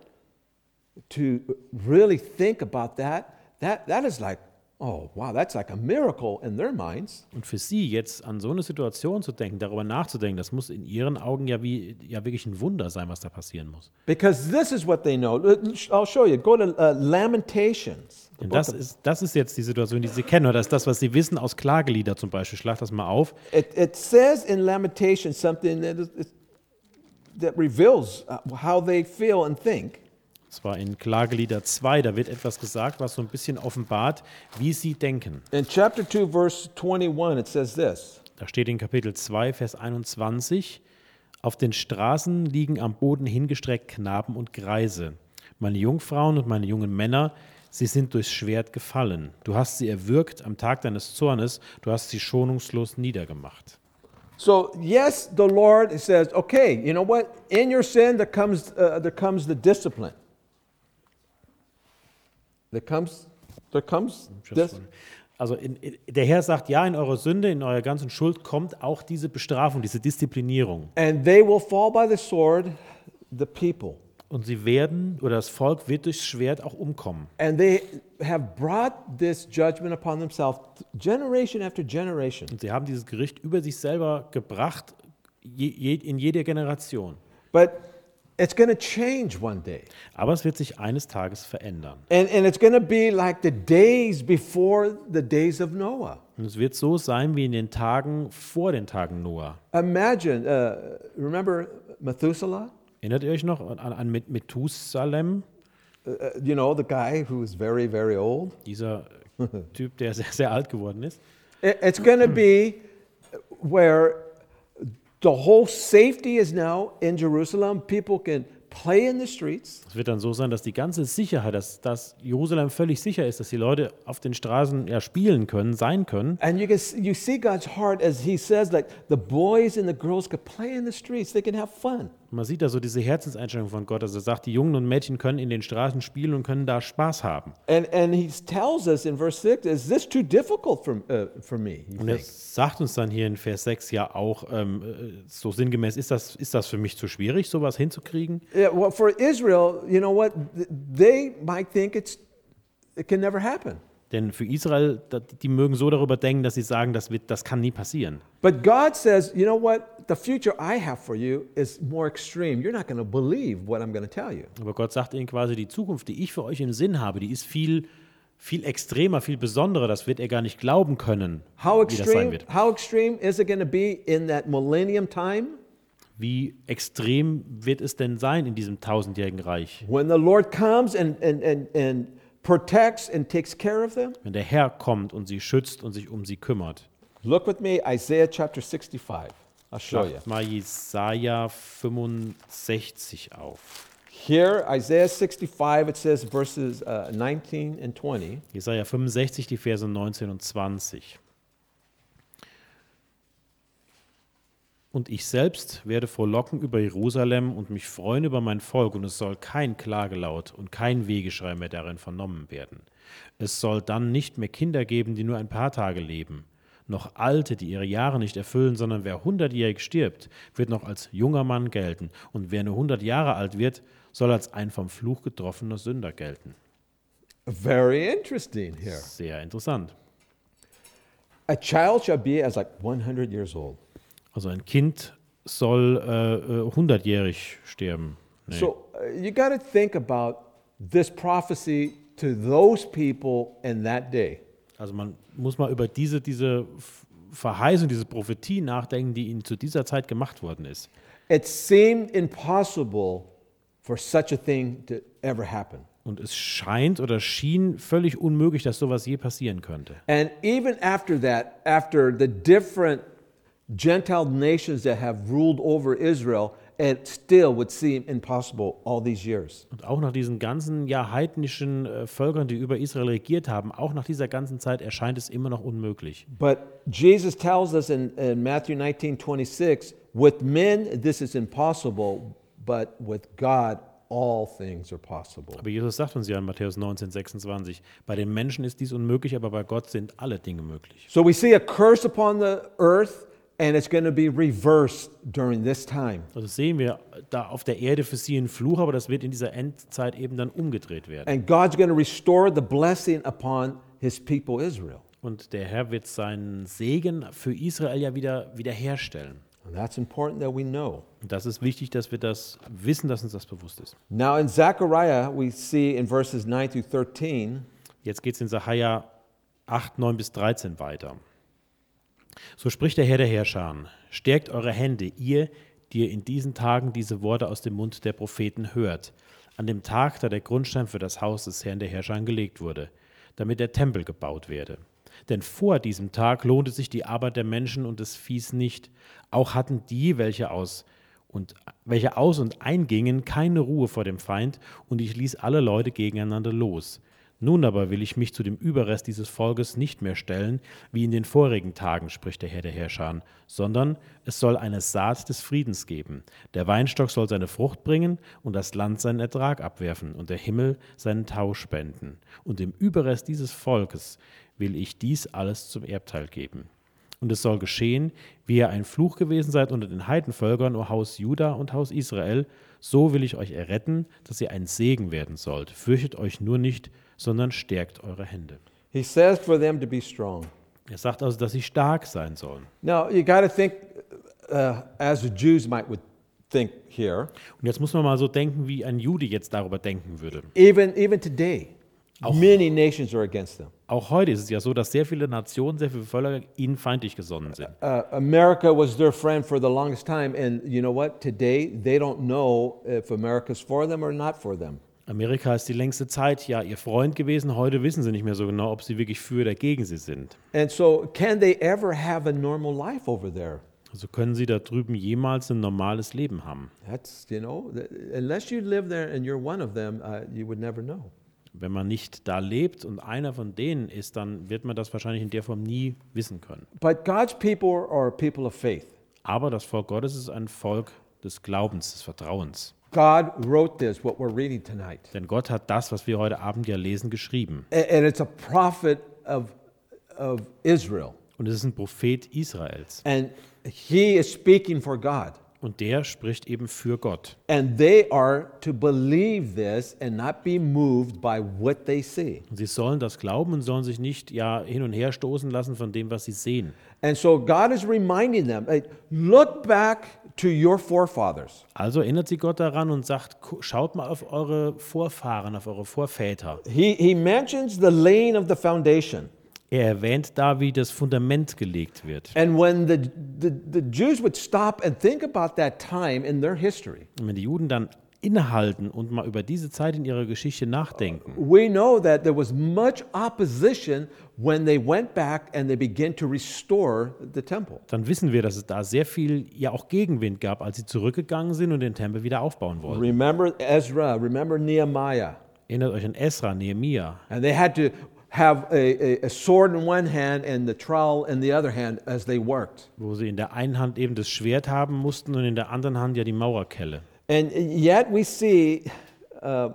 to really think about that, that, that is like, oh, wow, that's like a miracle in their minds. Und für sie jetzt an so eine Situation zu denken, darüber nachzudenken, das muss in ihren Augen ja wie ja wirklich ein Wunder sein, was da passieren muss. Because this is what they know. I'll show you. Go to uh, Lamentations. the Denn book das of- ist, das ist jetzt die Situation, die sie kennen, oder das ist das, was sie wissen aus Klagelieder zum Beispiel. Schlag das mal auf. It, it says in Lamentations something that, is, is- that reveals uh, how they feel and think. Und zwar in Klagelieder zwei, da wird etwas gesagt, was so ein bisschen offenbart, wie sie denken. In chapter two, verse twenty-one, it says this. Da steht in Kapitel zwei, Vers einundzwanzig, auf den Straßen liegen am Boden hingestreckt Knaben und Greise. Meine Jungfrauen und meine jungen Männer, sie sind durchs Schwert gefallen. Du hast sie erwürgt am Tag deines Zornes, du hast sie schonungslos niedergemacht. So yes, the Lord says, okay, you know what? In your sin, there comes uh, there comes the discipline. There comes there comes this. Also in, in, der Herr sagt, ja, in eurer Sünde, in eurer ganzen Schuld kommt auch diese Bestrafung, diese Disziplinierung. And they will fall by the sword, the people. Und sie werden, oder das Volk wird durchs Schwert auch umkommen. And they have brought this judgment upon themselves generation after generation. Und sie haben dieses Gericht über sich selber gebracht, je, je, in jeder Generation. But it's going to change one day. Aber es wird sich eines Tages verändern. And, and it's going to be like the days before the days of Noah. Und es wird so sein wie in den Tagen vor den Tagen Noah. Imagine, uh, remember Methuselah? Erinnert ihr euch noch an, an Met- Methusalem, Uh, you know, the guy who was very, very old? dieser Typ, der sehr, sehr alt geworden ist? It- It's going to be where the whole safety is now in Jerusalem. People can play in the streets. Es wird dann so sein, dass die ganze Sicherheit, dass, dass Jerusalem völlig sicher ist, dass die Leute auf den Straßen ja spielen können, sein können. And you can s- you see God's heart as he says, like the boys and the girls can play in the streets. They can have fun. Und man sieht da so diese Herzenseinstellung von Gott, dass er sagt, die Jungen und Mädchen können in den Straßen spielen und können da Spaß haben. And and he tells us in verse six, is this too difficult for, uh, for me? You Und er think? sagt uns dann hier in Vers sechs ja auch ähm, äh, so sinngemäß, ist das, ist das für mich zu schwierig, sowas hinzukriegen? Yeah, well, for Israel, you know what? Th- They might think it's it can never happen. Denn für Israel, da- die mögen so darüber denken, dass sie sagen, das, wird, das kann nie passieren. But God says, you know what? The future I have for you is more extreme. You're not going to believe what I'm going to tell you. Aber Gott sagt ihnen quasi, die Zukunft, die ich für euch im Sinn habe, die ist viel, viel extremer, viel besonderer. Das wird er gar nicht glauben können, How wie das sein extreme, wird. how extreme is it going to be in that millennium time? Wie extrem wird es denn sein in diesem tausendjährigen Reich? When the Lord comes and, and, and, and protects and takes care of them? Wenn der Herr kommt und sie schützt und sich um sie kümmert. Look with me, Isaiah chapter sixty-five. I'll show you. Schlag mal Jesaja fünfundsechzig auf. Here, Isaiah sixty-five, it says verses uh, nineteen and twenty. Jesaja fünfundsechzig, die Verse neunzehn und zwanzig. Und ich selbst werde frohlocken über Jerusalem und mich freuen über mein Volk, und es soll kein Klagelaut und kein Wehgeschrei mehr darin vernommen werden. Es soll dann nicht mehr Kinder geben, die nur ein paar Tage leben, noch Alte, die ihre Jahre nicht erfüllen, sondern wer hundertjährig stirbt, wird noch als junger Mann gelten, und wer nur hundert Jahre alt wird, soll als ein vom Fluch getroffener Sünder gelten. Very interesting here. Sehr interessant. A child shall be as like one hundred years old. Also ein Kind soll äh, äh, hundertjährig sterben. Nee. So uh, you got to think about this prophecy to those people in that day. Also man muss mal über diese, diese Verheißung, diese Prophetie nachdenken, die ihnen zu dieser Zeit gemacht worden ist. It seemed impossible for such a thing to ever happen. Und es scheint oder schien völlig unmöglich, dass sowas je passieren könnte. And even after that, after the different Gentile nations that have ruled over Israel, it still would seem impossible all these years. Und auch nach diesen ganzen ja, heidnischen äh, Völkern, die über Israel regiert haben, auch nach dieser ganzen Zeit erscheint es immer noch unmöglich. But Jesus tells us in, in Matthew nineteen twenty-six, with men this is impossible, but with God all things are possible. Aber Jesus sagt uns ja in Matthäus neunzehn, sechsundzwanzig, bei den Menschen ist dies unmöglich, aber bei Gott sind alle Dinge möglich. So we see a curse upon the earth, and it's going to be reversed during this time. Also sehen wir da auf der Erde für sie einen Fluch, aber das wird in dieser Endzeit eben dann umgedreht werden. And God's going to restore the blessing upon his people Israel. Und der Herr wird seinen Segen für Israel ja wieder wiederherstellen. And that's important that we know. Und das ist wichtig, dass wir das wissen, dass uns das bewusst ist. Now in Zechariah, we see in verses nine through thirteen, Jetzt geht es in Sacharja acht, neun bis dreizehn weiter. So spricht der Herr der Herrscharen: Stärkt eure Hände, ihr, die ihr in diesen Tagen diese Worte aus dem Mund der Propheten hört, an dem Tag, da der Grundstein für das Haus des Herrn der Herrscher gelegt wurde, damit der Tempel gebaut werde. Denn vor diesem Tag lohnte sich die Arbeit der Menschen und des Viehs nicht. Auch hatten die, welche aus und welche aus und eingingen, keine Ruhe vor dem Feind, und ich ließ alle Leute gegeneinander los. Nun aber will ich mich zu dem Überrest dieses Volkes nicht mehr stellen, wie in den vorigen Tagen, spricht der Herr der Herrscher, sondern es soll eine Saat des Friedens geben. Der Weinstock soll seine Frucht bringen und das Land seinen Ertrag abwerfen und der Himmel seinen Tau spenden. Und dem Überrest dieses Volkes will ich dies alles zum Erbteil geben. Und es soll geschehen, wie ihr ein Fluch gewesen seid unter den Heidenvölkern, o Haus Juda und Haus Israel, so will ich euch erretten, dass ihr ein Segen werden sollt. Fürchtet euch nur nicht, sondern stärkt eure Hände. he says for them to be strong. Er sagt also, dass sie stark sein sollen. Now you got to think, uh, as the Jews might would think here. Und jetzt muss man mal so denken, wie ein Jude jetzt darüber denken würde. Even even today, Auch- many nations are against them. Auch heute ist es ja so, dass sehr viele Nationen, sehr viele Völker ihnen feindlich gesonnen sind. Uh, America was their friend for the longest time, and you know what? Today they don't know if America's for them or not for them. Amerika ist die längste Zeit ja ihr Freund gewesen. Heute wissen sie nicht mehr so genau, ob sie wirklich für oder gegen sie sind. And so, can they ever have a normal life over there? Also können sie da drüben jemals ein normales Leben haben. That's, you know, th- unless you live there and you're one of them, uh, you would never know. Wenn man nicht da lebt und einer von denen ist, dann wird man das wahrscheinlich in der Form nie wissen können. But God's people are people of faith. Aber das Volk Gottes ist ein Volk des Glaubens, des Vertrauens. God wrote this, what we're reading tonight. Denn Gott hat das, was wir heute Abend ja lesen, geschrieben. A- And it's a prophet of, of Israel. Und es ist ein Prophet Israels. And he is speaking for God. und der spricht eben für Gott. And they are to believe this and not be moved by what they see. Und sie sollen das glauben und sollen sich nicht ja hin und her stoßen lassen von dem, was sie sehen. And so God is reminding them, hey, look back to your forefathers. Also erinnert sie Gott daran und sagt, gu- schaut mal auf eure Vorfahren, auf eure Vorväter. He, he mentions the laying of the foundation. Er erwähnt da, wie das Fundament gelegt wird. And when the, the, the Jews would stop and think about that time in their history, Und wenn die Juden dann innehalten und mal über diese Zeit in ihrer Geschichte nachdenken, we know that there was much opposition when they went back and they began to restore the temple. dann wissen wir, dass es da sehr viel ja auch Gegenwind gab, als sie zurückgegangen sind und den Tempel wieder aufbauen wollten. Remember Ezra, remember Nehemiah. Erinnert euch an Esra, Nehemia. And they had to have a, a, a sword in one hand and the trowel in the other hand as they worked. Wo sie in der einen Hand eben das Schwert haben mussten und in der anderen Hand ja die Maurerkelle. And yet we see uh,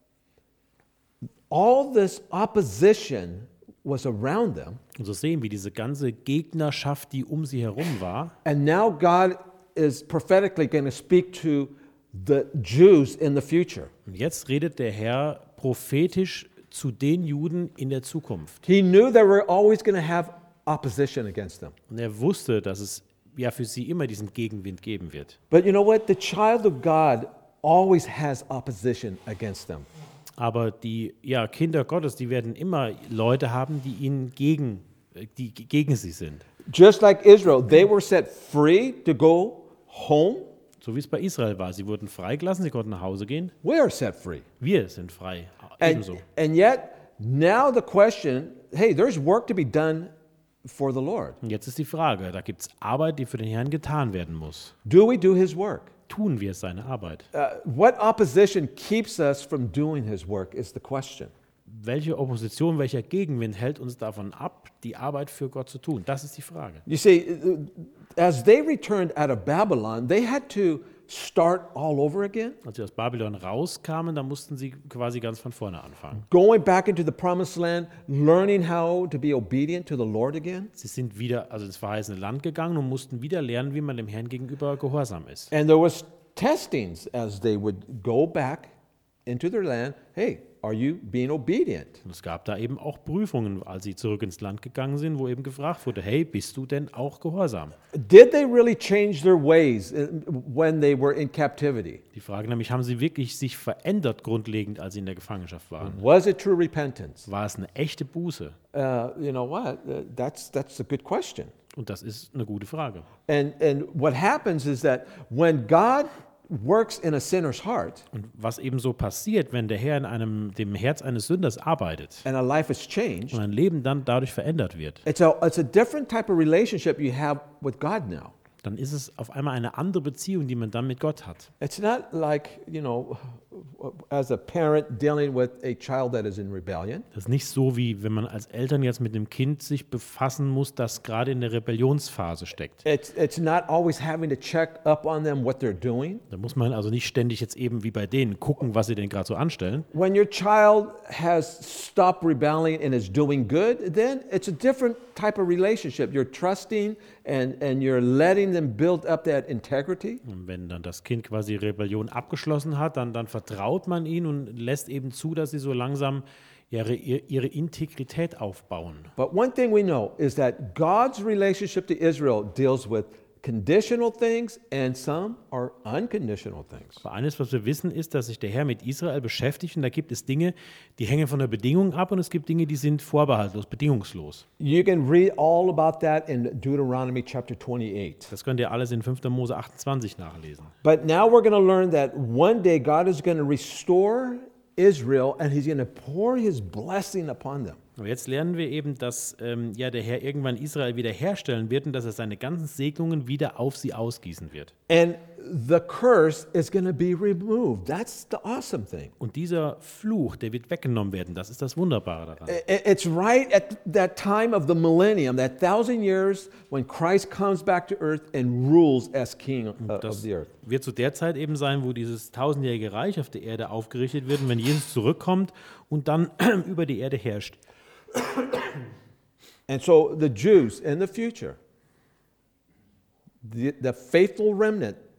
all this opposition was around them. Und so sehen wir diese ganze Gegnerschaft, die um sie herum war. And now God is prophetically going to speak to the Jews in the future. Und jetzt redet der Herr prophetisch zu den Juden in der Zukunft. He knew they were always going to have opposition against them. Und er wusste, dass es ja für sie immer diesen Gegenwind geben wird. But you know what? The child of God always has opposition against them. Aber die ja, Kinder Gottes, die werden immer Leute haben, die ihnen gegen, die gegen sie sind. Just like Israel, they were set free to go home. So wie es bei Israel war. Sie wurden freigelassen, sie konnten nach Hause gehen. We are set free. Wir sind frei, And, ebenso. and yet, now the question, hey, there's work to be done for the Lord. Und jetzt ist die Frage, da gibt es Arbeit, die für den Herrn getan werden muss. Do we do his work? Tun wir seine Arbeit? Uh, what opposition keeps us from doing his work is the question. Welche Opposition, welcher Gegenwind hält uns davon ab, die Arbeit für Gott zu tun? Das ist die Frage. You see, uh, as they returned out of Babylon, they had to start all over again, Als sie aus Babylon rauskamen, da mussten sie quasi ganz von vorne anfangen. going back into the promised land, learning how to be obedient to the Lord again. Sie sind wieder also ins verheißene Land gegangen und mussten wieder lernen, wie man dem Herrn gegenüber gehorsam ist. And there was testings as they would go back into their land. Hey, are you being obedient? Und es gab da eben auch Prüfungen, als sie zurück ins Land gegangen sind, wo eben gefragt wurde, hey, bist du denn auch gehorsam? Did they really change their ways uh, when they were in captivity? Die Frage nämlich, haben sie wirklich sich verändert grundlegend, als sie in der Gefangenschaft waren? Was it true repentance? War es eine echte Buße? Uh, you know what? Uh, that's that's a good question. Und das ist eine gute Frage. And and what happens is that when God works in a sinner's heart Und was eben so passiert, wenn der Herr in einem, dem Herz eines Sünders arbeitet and a life is changed, und ein Leben dann dadurch verändert wird, it's a it's a different type of relationship you have with God now. dann ist es auf einmal eine andere Beziehung, die man dann mit Gott hat. It's not like, you know, as a parent dealing with a child that is in rebellion. Das ist nicht so, wie wenn man als Eltern jetzt mit einem Kind sich befassen muss, das gerade in der Rebellionsphase steckt. It's it's not always having to check up on them what they're doing. Da muss man also nicht ständig jetzt eben wie bei denen gucken, was sie denn gerade so anstellen. When your child has stopped rebelling and is doing good, then it's a different type of relationship. You're trusting and, and you're letting them build up that integrity. Und wenn dann das Kind quasi Rebellion abgeschlossen hat, dann, dann vertraut man ihnen und lässt eben zu, dass sie so langsam ihre, ihre Integrität aufbauen. But one thing we know is that God's relationship to Israel deals with conditional things and some are unconditional things. Aber eines, was wir wissen, ist, dass sich der Herr mit Israel beschäftigt und da gibt es Dinge, die hängen von der Bedingung ab und es gibt Dinge, die sind vorbehaltlos, bedingungslos. You can read all about that in Deuteronomy chapter twenty-eight. Das könnt ihr alles in fünfter Mose achtundzwanzig nachlesen. But now we're going to learn that one day God is going to restore Israel and he's going to pour his blessing upon them. Aber jetzt lernen wir eben, dass ähm, ja, der Herr irgendwann Israel wiederherstellen wird und dass er seine ganzen Segnungen wieder auf sie ausgießen wird. And the curse is going to be removed. That's the awesome thing. Und dieser Fluch, der wird weggenommen werden. Das ist das Wunderbare daran. I- It's right at that time of the millennium, that thousand years when Christ comes back to earth and rules as king uh, of Das the earth. wird zu der Zeit eben sein, wo dieses tausendjährige Reich auf der Erde aufgerichtet wird und wenn Jesus zurückkommt und dann über die Erde herrscht. And so the Jews in the future, the, the faithful remnant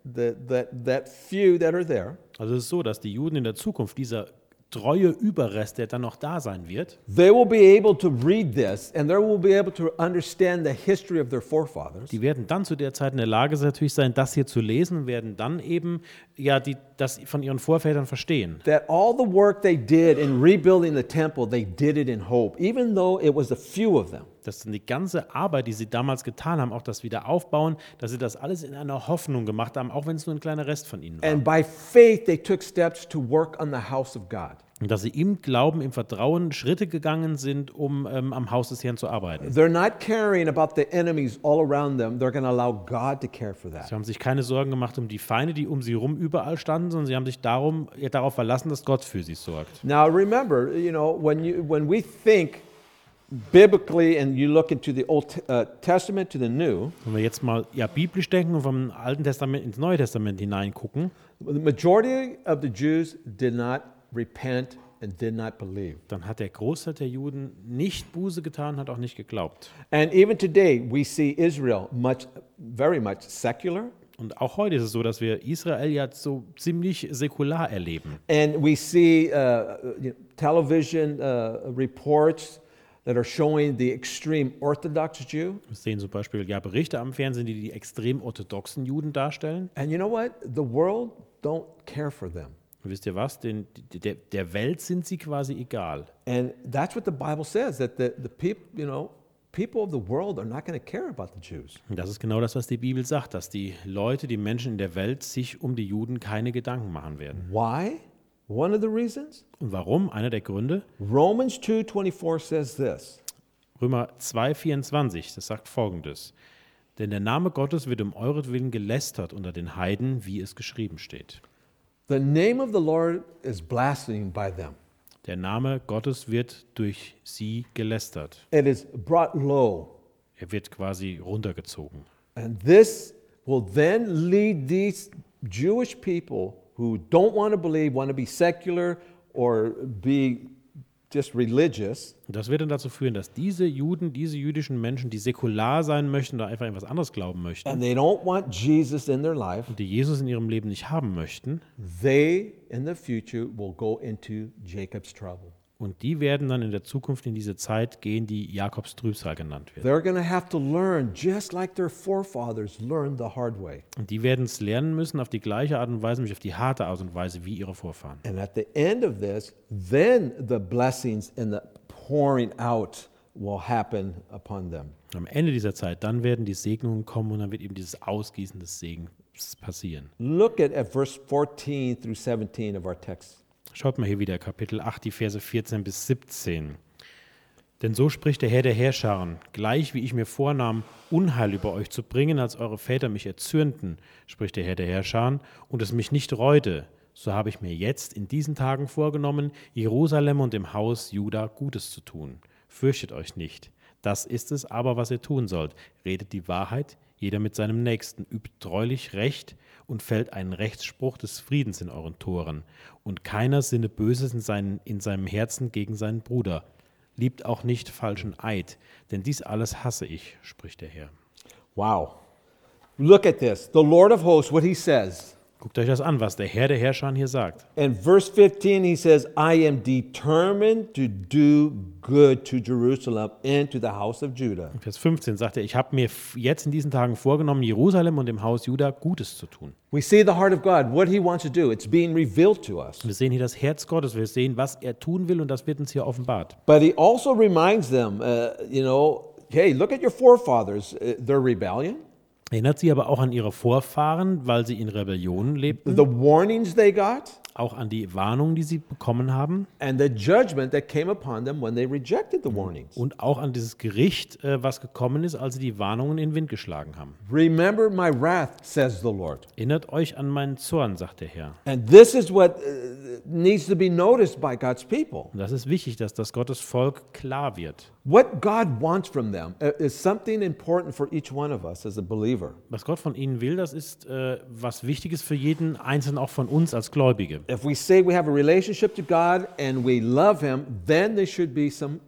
that, that, that few that are there, Also es ist so, dass die Juden in der Zukunft, dieser treue Überrest, der dann noch da sein wird, they will be able to read this and they will be able to understand the history of their forefathers. die werden dann zu der Zeit in der Lage natürlich sein, das hier zu lesen und werden dann eben ja die, das von ihren Vorvätern verstehen. That all the work they did in rebuilding the temple, they did it in hope, even though it was a few of them. Dass dann die ganze Arbeit, die sie damals getan haben, auch das Wiederaufbauen, dass sie das alles in einer Hoffnung gemacht haben, auch wenn es nur ein kleiner Rest von ihnen war. And by faith, they took steps to work on the house of God. Und dass sie im Glauben, im Vertrauen Schritte gegangen sind, um ähm, am Haus des Herrn zu arbeiten. They're not caring about the enemies all around them. They're going to allow God to care for that. Sie haben sich keine Sorgen gemacht um die Feinde, die um sie herum überall standen, sondern sie haben sich darum, ja, darauf verlassen, dass Gott für sie sorgt. Now remember, you know, when you when we think biblically and you look into the Old uh, Testament to the New, Wenn wir jetzt mal ja, biblisch denken und vom Alten Testament ins Neue Testament hineingucken, the majority of the Jews did not repent and did not believe. dann hat der Großteil der Juden nicht Buße getan, hat auch nicht geglaubt. And even today, we see Israel much, very much secular, Und auch heute ist es so, dass wir Israel ja so ziemlich säkular erleben. and we see uh, you know, television uh, reports that are showing the extreme Orthodox Jew. Wir sehen zum Beispiel ja, Berichte am Fernsehen, die die extrem orthodoxen Juden darstellen. And you know what? The world don't care for them. Und wisst ihr was? Den, der, der Welt sind sie quasi egal. And that's what the Bible says, that the, the people, you know, people of the world are not going to care about the Jews. Und das ist genau das, was die Bibel sagt, dass die Leute, die Menschen in der Welt sich um die Juden keine Gedanken machen werden. Why? One of the reasons? Und warum? Einer der Gründe? Romans two twenty-four says this. Römer zwei vierundzwanzig, das sagt folgendes. Denn der Name Gottes wird um euretwillen gelästert unter den Heiden, wie es geschrieben steht. The name of the Lord is blasphemed by them. Der Name Gottes wird durch sie gelästert. It is brought low. Er wird quasi runtergezogen. And this will then lead these Jewish people who don't want to believe, want to be secular or be just religious, Und das wird dann dazu führen, dass diese Juden, diese jüdischen Menschen, die säkular sein möchten oder einfach etwas anderes glauben möchten, and they don't want Jesus in their life, die Jesus in ihrem Leben nicht haben möchten, they in the future will go into Jacob's trouble. und die werden dann in der Zukunft in diese Zeit gehen, die Jakobs Trübsal genannt wird. They're going to have to learn just like their forefathers learned the hard way. Und die werden es lernen müssen auf die gleiche Art und Weise, nämlich auf die harte Art und Weise wie ihre Vorfahren. And at the end of this, then the blessings and the pouring out will happen upon them. Am Ende dieser Zeit, dann werden die Segnungen kommen und dann wird eben dieses Ausgießen des Segens passieren. Look at, at verse fourteen through seventeen of our text. Schaut mal hier wieder, Kapitel acht, die Verse vierzehn bis siebzehn. Denn so spricht der Herr der Heerscharen, gleich wie ich mir vornahm, Unheil über euch zu bringen, als eure Väter mich erzürnten, spricht der Herr der Heerscharen, und es mich nicht reute, so habe ich mir jetzt in diesen Tagen vorgenommen, Jerusalem und dem Haus Juda Gutes zu tun. Fürchtet euch nicht. Das ist es aber, was ihr tun sollt. Redet die Wahrheit, jeder mit seinem Nächsten, übt treulich Recht und fällt einen Rechtsspruch des Friedens in euren Toren. Und keiner sinne Böses in, seinen, in seinem Herzen gegen seinen Bruder. Liebt auch nicht falschen Eid, denn dies alles hasse ich, spricht der Herr. Wow. Look at this. The Lord of hosts, what he says. Guckt euch das an, was der Herr der Herrscher hier sagt. In verse fifteen, he says, I am determined to do good to Jerusalem and to the house of Judah. In Vers fünfzehn sagt er, ich habe mir jetzt in diesen Tagen vorgenommen, Jerusalem und dem Haus Juda Gutes zu tun. We see the heart of God, what he wants to do. It's being revealed to us. Wir sehen hier das Herz Gottes, wir sehen, was er tun will und das wird uns hier offenbart. But he also reminds them, uh, you know, hey, look at your forefathers, uh, their rebellion, Erinnert sie aber auch an ihre Vorfahren, weil sie in Rebellion lebten, the warnings they got, auch an die Warnungen, die sie bekommen haben and the judgment that came upon them when they rejected the warnings. und auch an dieses Gericht, äh, was gekommen ist, als sie die Warnungen in den Wind geschlagen haben. Remember my wrath, says the Lord. Erinnert euch an meinen Zorn, sagt der Herr. And this is what uh, needs to be noticed by God's people. Und das ist wichtig, dass das Gottes Volk klar wird. What God wants from them uh, is something important for each one of us as a believer. Was Gott von ihnen will, das ist äh, was Wichtiges für jeden Einzelnen, auch von uns als Gläubige. If we say we have a relationship to God and we love Him, then there should be some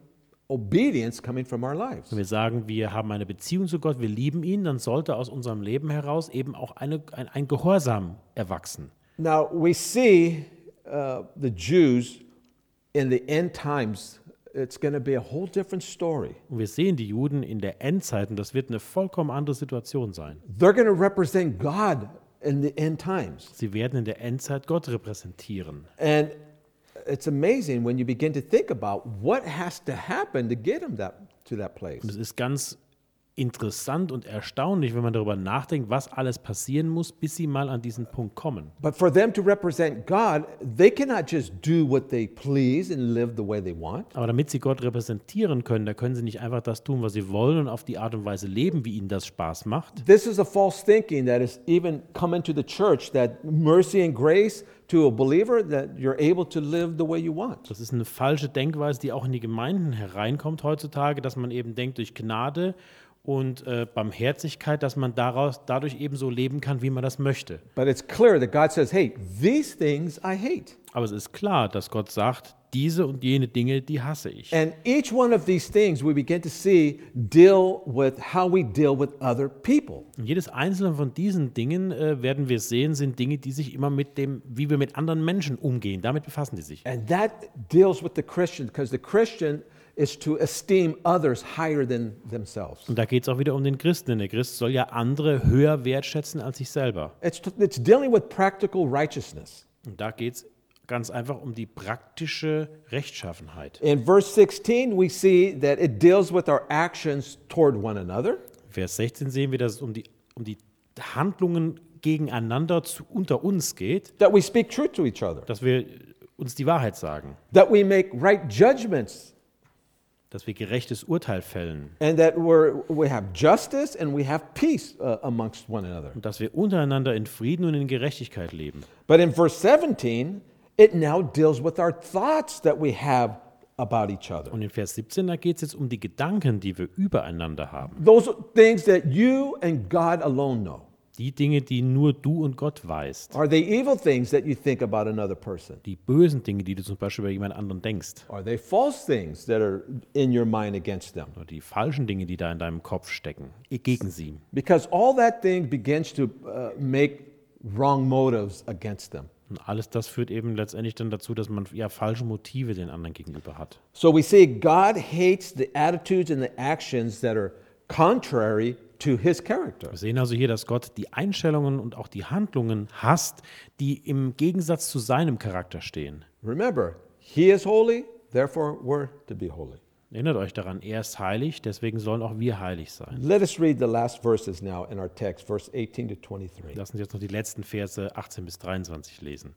obedience coming from our lives. Wenn wir sagen, wir haben eine Beziehung zu Gott, wir lieben ihn, dann sollte aus unserem Leben heraus eben auch eine, ein, ein Gehorsam erwachsen. Now, we see uh, the Jews in the end times, it's going to be a whole different story. Und wir sehen die Juden in der Endzeit, und das wird eine vollkommen andere Situation sein. They're going to represent God in the end times. Sie werden in der Endzeit Gott repräsentieren. And it's amazing when you begin to think about what has to happen to get them that, to that place. Und es ist ganz interessant und erstaunlich, wenn man darüber nachdenkt, was alles passieren muss, bis sie mal an diesen Punkt kommen. But for them to represent God, they cannot just do what they please and live the way they want. Aber damit sie Gott repräsentieren können, da können sie nicht einfach das tun, was sie wollen und auf die Art und Weise leben, wie ihnen das Spaß macht. This is a false thinking that has even come into the church, that mercy and grace to a believer, that you're able to live the way you want. Das ist eine falsche Denkweise, die auch in die Gemeinden hereinkommt heutzutage, dass man eben denkt, durch Gnade und äh, Barmherzigkeit, dass man daraus, dadurch eben so leben kann, wie man das möchte. But it's clear that God says, hey, these things I hate. Aber es ist klar, dass Gott sagt, diese und jene Dinge, die hasse ich. And each one of these things we begin to see deal with how we deal with other people. Und jedes einzelne von diesen Dingen, äh, werden wir sehen, sind Dinge, die sich immer mit dem, wie wir mit anderen Menschen umgehen, damit befassen die sich. And that deals with the Christian, because the Christian is to esteem others higher than themselves. Und da geht es auch wieder um den Christen, denn der Christ soll ja andere höher wertschätzen als sich selber. It's, it's dealing with practical righteousness. Und da geht es ganz einfach um die praktische Rechtschaffenheit. In verse sixteen, we see that it deals with our actions toward one another. Vers sechzehn sehen wir, dass es um die, um die Handlungen gegeneinander zu, unter uns geht, That we speak truth to each other, dass wir uns die Wahrheit sagen, that we make right judgments, dass wir gerechtes Urteil fällen and that we're, we have justice and we have peace uh, amongst one another. und dass wir untereinander in Frieden und in Gerechtigkeit leben. But in verse seventeen, it now deals with our thoughts that we have about each other. Und in Vers siebzehn, da geht es jetzt um die Gedanken, die wir übereinander haben. Those things that you and God alone know. Die Dinge, die nur du und Gott weißt. Are they evil things that you think about another person? Die bösen Dinge, die du zum Beispiel über jemand anderen denkst. Are they false things that are in your mind against them? Oder die falschen Dinge, die da in deinem Kopf stecken, gegen sie. Because all that thing begins to uh, make wrong motives against them. Und alles das führt eben letztendlich dann dazu, dass man ja falsche Motive den anderen gegenüber hat. So we see God hates the attitudes and the actions that are contrary to his character. Wir sehen also hier, dass Gott die Einstellungen und auch die Handlungen hasst, die im Gegensatz zu seinem Charakter stehen. Remember, he is holy, therefore we're to be holy. Erinnert euch daran, er ist heilig, deswegen sollen auch wir heilig sein. Let us read the last verses now in our text, verse eighteen to twenty-three. Lassen Sie uns noch die letzten Verse achtzehn bis dreiundzwanzig lesen.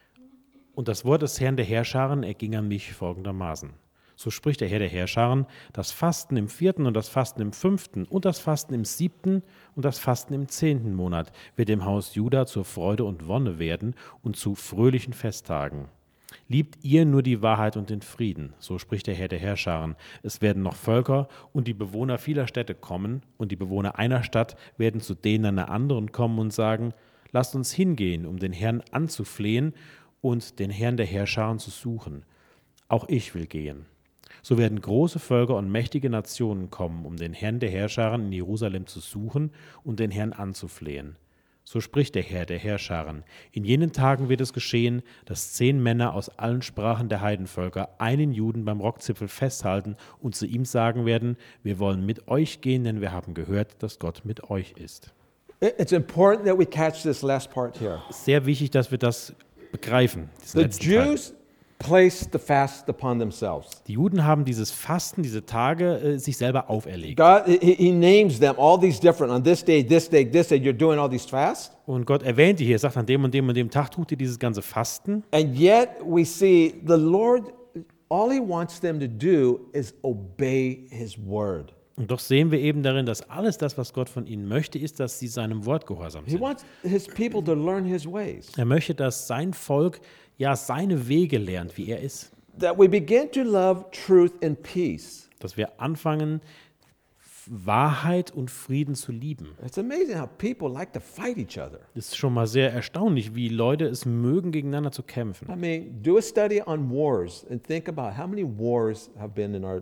Und das Wort des Herrn der Heerscharen erging an mich folgendermaßen. So spricht der Herr der Heerscharen, das Fasten im vierten und das Fasten im fünften und das Fasten im siebten und das Fasten im zehnten Monat wird dem Haus Juda zur Freude und Wonne werden und zu fröhlichen Festtagen. Liebt ihr nur die Wahrheit und den Frieden, so spricht der Herr der Heerscharen. Es werden noch Völker und die Bewohner vieler Städte kommen, und die Bewohner einer Stadt werden zu denen einer anderen kommen und sagen, lasst uns hingehen, um den Herrn anzuflehen und den Herrn der Heerscharen zu suchen. Auch ich will gehen. So werden große Völker und mächtige Nationen kommen, um den Herrn der Heerscharen in Jerusalem zu suchen und den Herrn anzuflehen. So spricht der Herr der Heerscharen. In jenen Tagen wird es geschehen, dass zehn Männer aus allen Sprachen der Heidenvölker einen Juden beim Rockzipfel festhalten und zu ihm sagen werden, wir wollen mit euch gehen, denn wir haben gehört, dass Gott mit euch ist. It's important that we catch this last part here. Sehr wichtig, dass wir das begreifen. diesen The letzten Teil. Jews placed the fast upon themselves. Die Juden haben dieses Fasten, diese Tage äh, sich selber auferlegt. God, he, he names them all these different, on this day, this day, this day, you're doing all these fasts. Und Gott erwähnt die hier, sagt, an dem und dem und dem Tag tut ihr dieses ganze Fasten. And yet we see the Lord, all he wants them to do is obey his word. Und doch sehen wir eben darin, dass alles das, was Gott von ihnen möchte, ist, dass sie seinem Wort gehorsam He sind. wants his people to learn his ways. Er möchte, dass sein Volk ja seine Wege lernt, wie er ist. That we begin to love truth and peace. Dass wir anfangen, Wahrheit und Frieden zu lieben. It's amazing how people like to fight each other. Das ist schon mal sehr erstaunlich, wie Leute es mögen, gegeneinander zu kämpfen. I mean, do a study on wars and think about how many wars have been in our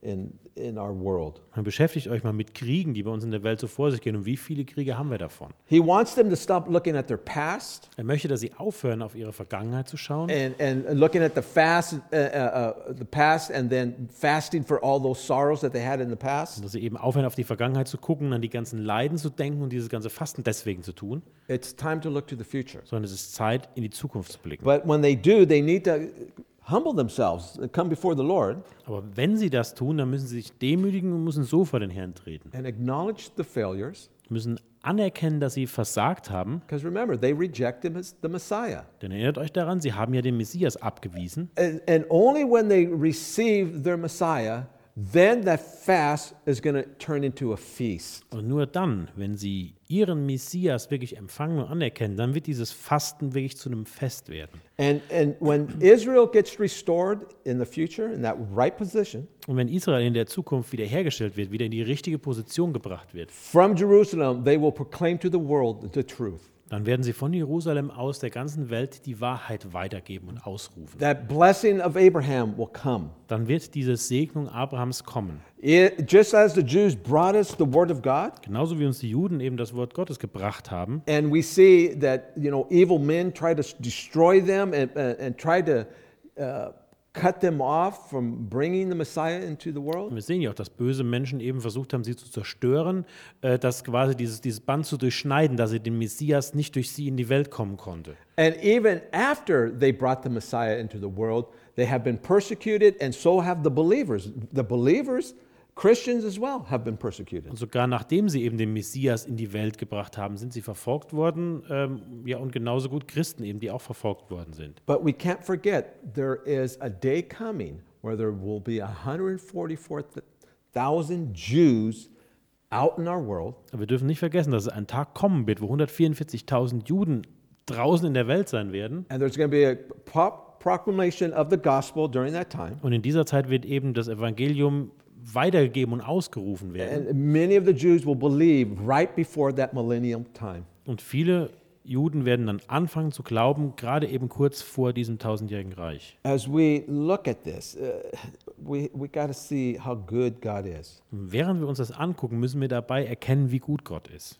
in, in our world. Und beschäftigt euch mal mit Kriegen, die bei uns in der Welt so vor sich gehen. Und wie viele Kriege haben wir davon? He wants them to stop looking at their past Er möchte, dass sie aufhören, auf ihre Vergangenheit zu schauen and, and looking at the fast, uh, uh, uh, the past, and then fasting for all those sorrows that they had in the past. und dass sie eben aufhören, auf die Vergangenheit zu gucken, an die ganzen Leiden zu denken und dieses ganze Fasten deswegen zu tun, It's time to look to the future. sondern es ist Zeit, in die Zukunft zu blicken. But when they do, they need to humble themselves, come before the Lord, Aber wenn sie das tun, dann müssen sie sich demütigen und müssen so vor den Herrn treten. and acknowledge the failures. Müssen anerkennen, dass sie versagt haben. Because remember, they rejected his- the Messiah. Denn erinnert euch daran, sie haben ja den Messias abgewiesen. And, and only when they receive their Messiah, then that fast is going to turn into a feast. Und nur dann, wenn sie ihren Messias wirklich empfangen und anerkennen, dann wird dieses Fasten wirklich zu einem Fest werden. And, and when Israel gets restored in the future, in that right position, Und wenn Israel in der Zukunft wiederhergestellt wird, wieder in die richtige Position gebracht wird, from Jerusalem, they will proclaim to the world the truth. dann werden sie von Jerusalem aus der ganzen Welt die Wahrheit weitergeben und ausrufen. That blessing of Abraham will come. Dann wird diese Segnung Abrahams kommen. It, just as the Jews brought us the word of God, Genauso wie uns die Juden eben das Wort Gottes gebracht haben. and we see that, you know, evil men try to s- destroy them and, uh, and try to uh, cut them off from bringing the Messiah into the Und world. wir sehen ja auch, dass böse Menschen eben versucht haben, sie zu zerstören, äh, dass quasi dieses, dieses Band zu durchschneiden, dass sie den Messias nicht durch sie in die Welt kommen konnte. And even after they brought the Messiah into the world, they have been persecuted, and so have the believers. The believers, Christians as well, have been persecuted. Und sogar nachdem sie eben den Messias in die Welt gebracht haben, sind sie verfolgt worden. Ähm, ja, und genauso gut Christen eben, die auch verfolgt worden sind. But we can't forget, there is a day coming where there will be one hundred forty-four thousand Jews out in our world, Aber wir dürfen nicht vergessen, dass es ein Tag kommen wird, wo hundertvierundvierzigtausend Juden draußen in der Welt sein werden. and there's going to be a pro- proclamation of the gospel during that time. Und in dieser Zeit wird eben das Evangelium weitergegeben und ausgerufen werden. And many of the Jews will believe right before that millennium time. Und viele Juden werden dann anfangen zu glauben, gerade eben kurz vor diesem tausendjährigen Reich. As we look at this, uh, we, we got to see how good God is. Und während wir uns das angucken, müssen wir dabei erkennen, wie gut Gott ist.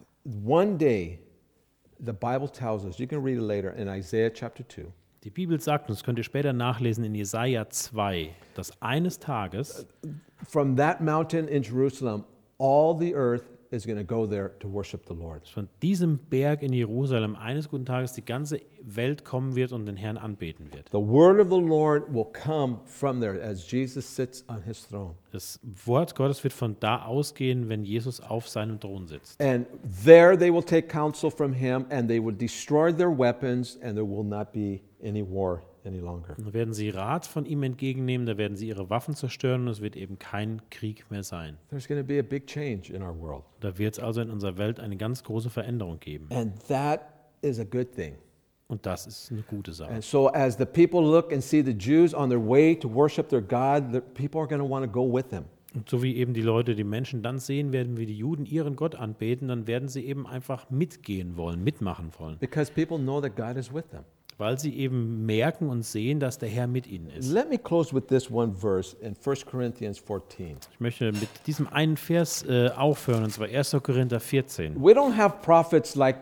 One day, the Bible tells us, you can read it later in Isaiah chapter two, Die Bibel sagt uns, das könnt ihr später nachlesen in Jesaja zwei, dass eines Tages from that mountain in Jerusalem, all the earth is going to go there to worship the Lord. von diesem Berg in Jerusalem eines guten Tages die ganze Welt kommen wird und den Herrn anbeten wird. The word of the Lord will come from there as Jesus sits on his throne. Das Wort Gottes wird von da ausgehen, wenn Jesus auf seinem Thron sitzt. And there they will take counsel from him, and they will destroy their weapons, and there will not be any war any longer. Da werden sie Rat von ihm entgegennehmen, da werden sie ihre Waffen zerstören und es wird eben kein Krieg mehr sein. There's going to be a big change in our world. Da wird es also in unserer Welt eine ganz große Veränderung geben. And that is a good thing. Und das ist eine gute Sache. And so as the people look and see the Jews on their way to worship their God, the people are going to want to go with them. Und so wie eben die Leute, die Menschen dann sehen werden, wie die Juden ihren Gott anbeten, dann werden sie eben einfach mitgehen wollen, mitmachen wollen. Because people know that God is with them. Weil sie eben merken und sehen, dass der Herr mit ihnen ist. Let me close with this one verse in First Corinthians fourteen. Ich möchte mit diesem einen Vers äh, aufhören, und zwar erster Korinther vierzehn. We don't have prophets like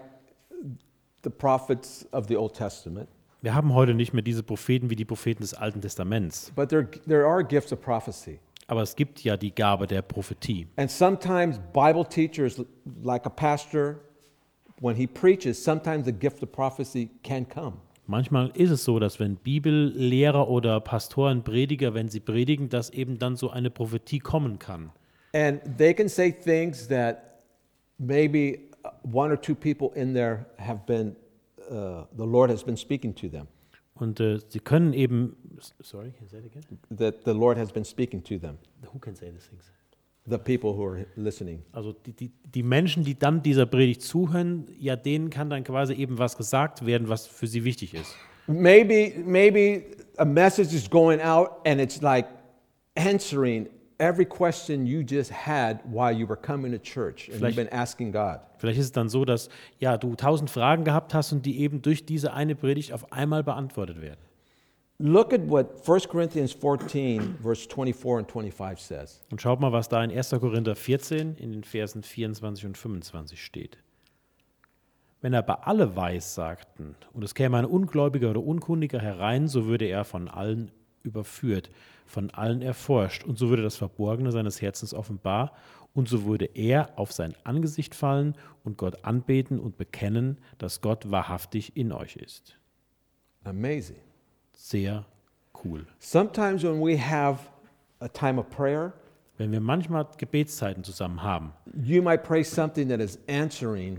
the prophets of the Old Testament, Wir haben heute nicht mehr diese Propheten wie die Propheten des Alten Testaments. but there, there are gifts of prophecy. Aber es gibt ja die Gabe der Prophetie. And sometimes Bible teachers, like a pastor, when he preaches, sometimes the gift of prophecy can come. Manchmal ist es so, dass wenn Bibellehrer oder Pastoren, Prediger, wenn sie predigen, dass eben dann so eine Prophetie kommen kann. And they can say things that maybe one or two people in there have been, uh, the Lord has been speaking to them, Und äh, sie können eben, sorry, can you say it again? that the Lord has been speaking to them, Who can say these things? the people who are listening. Also die, die, die Menschen, die dann dieser Predigt zuhören, ja, denen kann dann quasi eben was gesagt werden, was für sie wichtig ist. Maybe, maybe a message is going out and it's like answering every question you just had while you were coming to church and you've Vielleicht- been asking God. Vielleicht ist es dann so, dass ja, du tausend Fragen gehabt hast und die eben durch diese eine Predigt auf einmal beantwortet werden. Look at what First Corinthians fourteen, verse twenty-four and twenty-five says. Und schaut mal, was da in erster Korinther vierzehn in den Versen vierundzwanzig und fünfundzwanzig steht. Wenn aber alle weissagten und es käme ein Ungläubiger oder Unkundiger herein, so würde er von allen überführt, von allen erforscht, und so würde das Verborgene seines Herzens offenbar, und so würde er auf sein Angesicht fallen und Gott anbeten und bekennen, dass Gott wahrhaftig in euch ist. Amazing. Sehr cool. Sometimes when we have a time of prayer, Wenn wir manchmal Gebetszeiten zusammen haben, you might pray something that is answering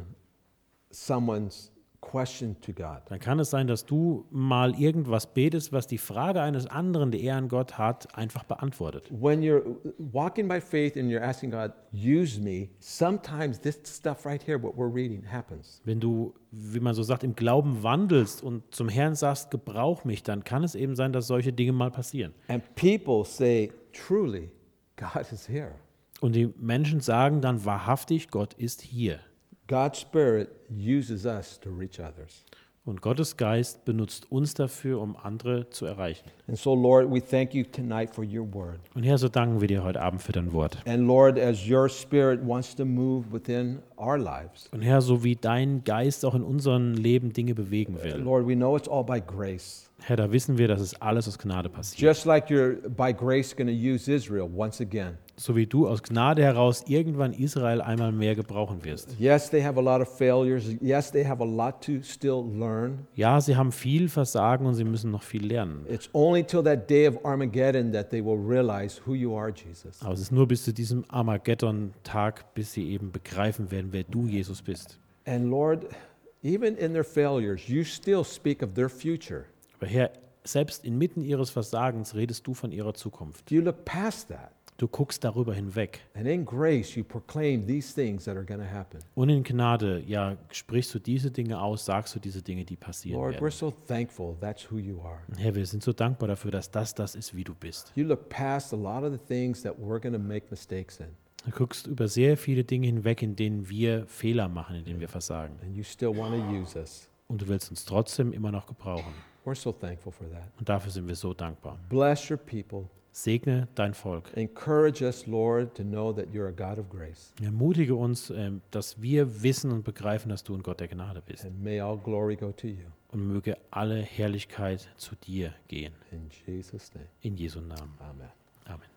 someone's question to God. dann kann es sein, dass du mal irgendwas betest, was die Frage eines anderen, die er an Gott hat, einfach beantwortet. When you're walking by faith and you're asking God, use me, sometimes this stuff right here, what we're reading, happens. Wenn du, wie man so sagt, im Glauben wandelst und zum Herrn sagst, gebrauch mich, dann kann es eben sein, dass solche Dinge mal passieren. And people say, truly, God is here. Und die Menschen sagen dann wahrhaftig, Gott ist hier. God's Spirit uses us to reach others. Und Gottes Geist benutzt uns dafür, um andere zu erreichen. And so, Lord, we thank you tonight for your word. Und Herr, so danken wir dir heute Abend für dein Wort. And Lord, as your Spirit wants to move within our lives, Und Herr, so wie dein Geist auch in unserem Leben Dinge bewegen will. Lord, we know it's all by grace. Herr, da wissen wir, dass es alles aus Gnade passiert. Just like you're by grace going to use Israel once again. So wie du aus Gnade heraus irgendwann Israel einmal mehr gebrauchen wirst. Yes, they have a lot of failures. Yes, they have a lot to still learn. Ja, sie haben viel Versagen und sie müssen noch viel lernen. It's only till that day of Armageddon that they will realize who you are, Jesus. Aber es ist nur bis zu diesem Armageddon-Tag, bis sie eben begreifen werden, wer du, Jesus, bist. And Lord, even in their failures, you still speak of their future. Aber Herr, selbst inmitten ihres Versagens redest du von ihrer Zukunft. You look past that. Du guckst darüber hinweg. And in grace, you proclaim these things that are going to happen. Und in Gnade, ja, sprichst du diese Dinge aus, sagst du diese Dinge, die passieren Lord, we're werden. so thankful that's who you are. Herr, wir sind so dankbar dafür, dass das das ist, wie du bist. You look past a lot of the things that we're going to make mistakes in. Du guckst über sehr viele Dinge hinweg, in denen wir Fehler machen, in denen wir versagen. And you still want to use us. Und du willst uns trotzdem immer noch gebrauchen. We're so thankful for that. Und dafür sind wir so dankbar. Bless your people. Segne dein Volk. Encourage us, Lord, to know that you're a God of grace. Ermutige uns, ähm, dass wir wissen und begreifen, dass du ein Gott der Gnade bist. And may all glory go to you. Und möge alle Herrlichkeit zu dir gehen. In Jesus' name, In Jesu Namen. amen. Amen.